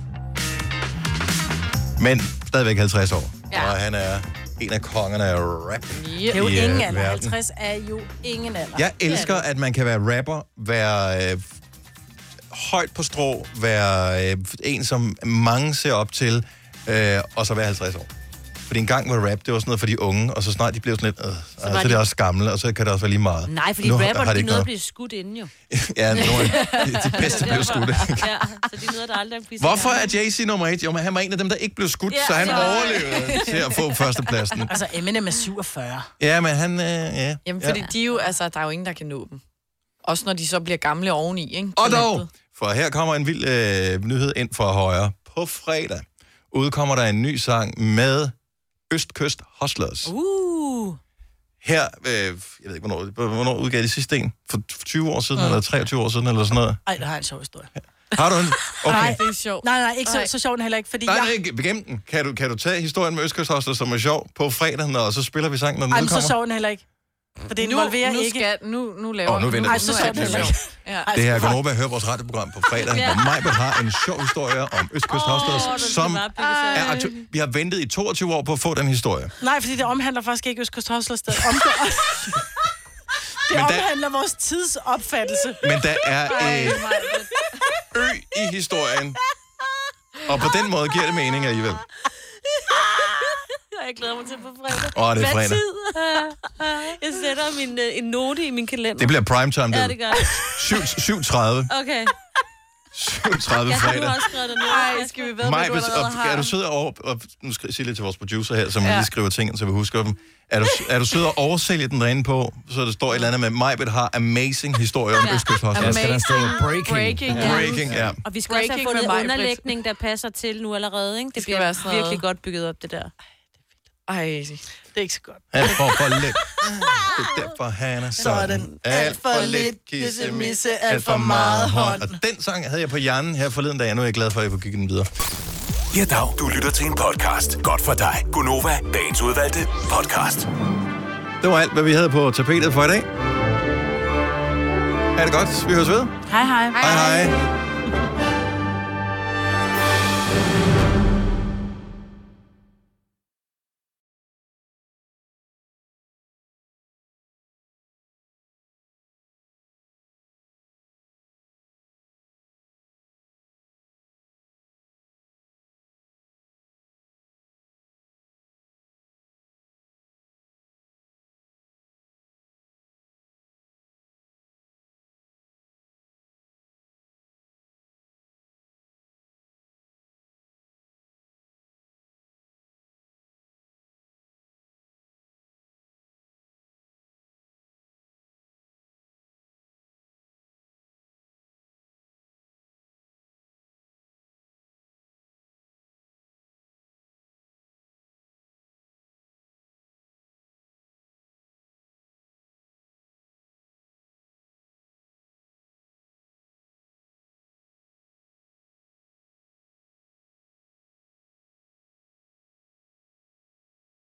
Men stadigvæk halvtreds år. Ja. Og han er en af kongerne af rap. Yep. Det er jo i, ingen alder. halvtreds er jo ingen alder. Jeg elsker, at man kan være rapper, være øh, højt på strå, være øh, en, som mange ser op til, øh, og så være halvtreds år. Fordi en gang var rap, det var sådan noget for de unge, og så snart de blev sådan lidt, øh, så, så er det de... også gamle, og så kan det også være lige meget. Nej, fordi nu rapper, de nåede at blive skudt inden jo. Ja, nu de, de bedste blev skudt. Ja, så de nåede der aldrig at blive. Hvorfor er Jay-Z nummer et? Jo, men han var en af dem, der ikke blev skudt, ja, så han ja. overlevede til at få førstepladsen. Altså, Eminem er syvogfyrre. Ja, men han, øh, ja. Jamen, fordi ja. de jo, altså, der er jo ingen, der kan nå dem. Også når de så bliver gamle oveni, ikke? Og dog, for her kommer en vild øh, nyhed ind fra højre. På fredag udkommer der en ny sang med Østkyst Hustlers. Uh. Her, øh, jeg ved ikke, hvornår, hvornår udgav de sidste en? For tyve år siden, mm. eller treogtyve år siden, eller sådan noget? Ej, det har en sjov historie. Har du en? Okay. Nej, det er sjovt. Nej, nej, ikke så, så sjov den heller ikke, fordi nej, jeg... Nej, ikke begem den. Kan du, kan du tage historien med Østkyst Hustlers, som er sjov, på fredag, og så spiller vi sangen, når den Ej, udkommer? så sjov den heller ikke. For det Nu, involverer nu, ikke... skal, nu, nu laver Åh, nu venter nu, vi. nu, Så er det sjovt. Ja. Det her Gonova hører vores radioprogram på fredag, Ja. hvor Majbert har en sjov historie om Østkyst Hospital, den som skal bare er aktu- vi har ventet i toogtyve år på at få den historie. Nej, fordi det omhandler faktisk ikke Østkyst Hospital. Det omhandler, det Men der- omhandler vores tidsopfattelse. Men der er øh, ø i historien, og på den måde giver det mening alligevel. Jeg glæder mig til på fredag. Åh, det er Hvad fredag. tid? Jeg sætter min, øh, en note i min kalender. Det bliver primetime, det. Ja, det gør det. syv tredive. Okay. syv tredive Jeg har fredag. nu også skrevet det ned. Ej, skal vi ved, hvad du Majbert, allerede og har? er du sød over... Og nu skal jeg sige lidt til vores producer her, som Ja. lige skriver tingene, så vi husker dem. Er du, er du sød at oversælge den derinde på, så der står et eller andet med, Majbert har amazing historie om Ja. Østkyst Hospital. Ja, skal der stå breaking? Breaking, Ja. Breaking, ja. Og vi skal også have Breaking fundet med Maj-Brit. underlægning, der passer til nu allerede, ikke? Det, Det skal bliver være sådan noget- virkelig godt bygget op, det der. Ej, Det er ikke så godt. Alt for for lidt. Det er derfor, han er sådan. Alt for lidt, kissemisse, alt for meget hånd. Og den sang havde jeg på hjernen her forleden dag, og nu er jeg glad for, at jeg kunne give den videre. Ja, dag. Du lytter til en podcast. Godt for dig. Gonova, dagens udvalgte podcast. Det var alt, hvad vi havde på tapetet for i dag. Er det godt? Vi høres ved. Hej, hej. Hej hej.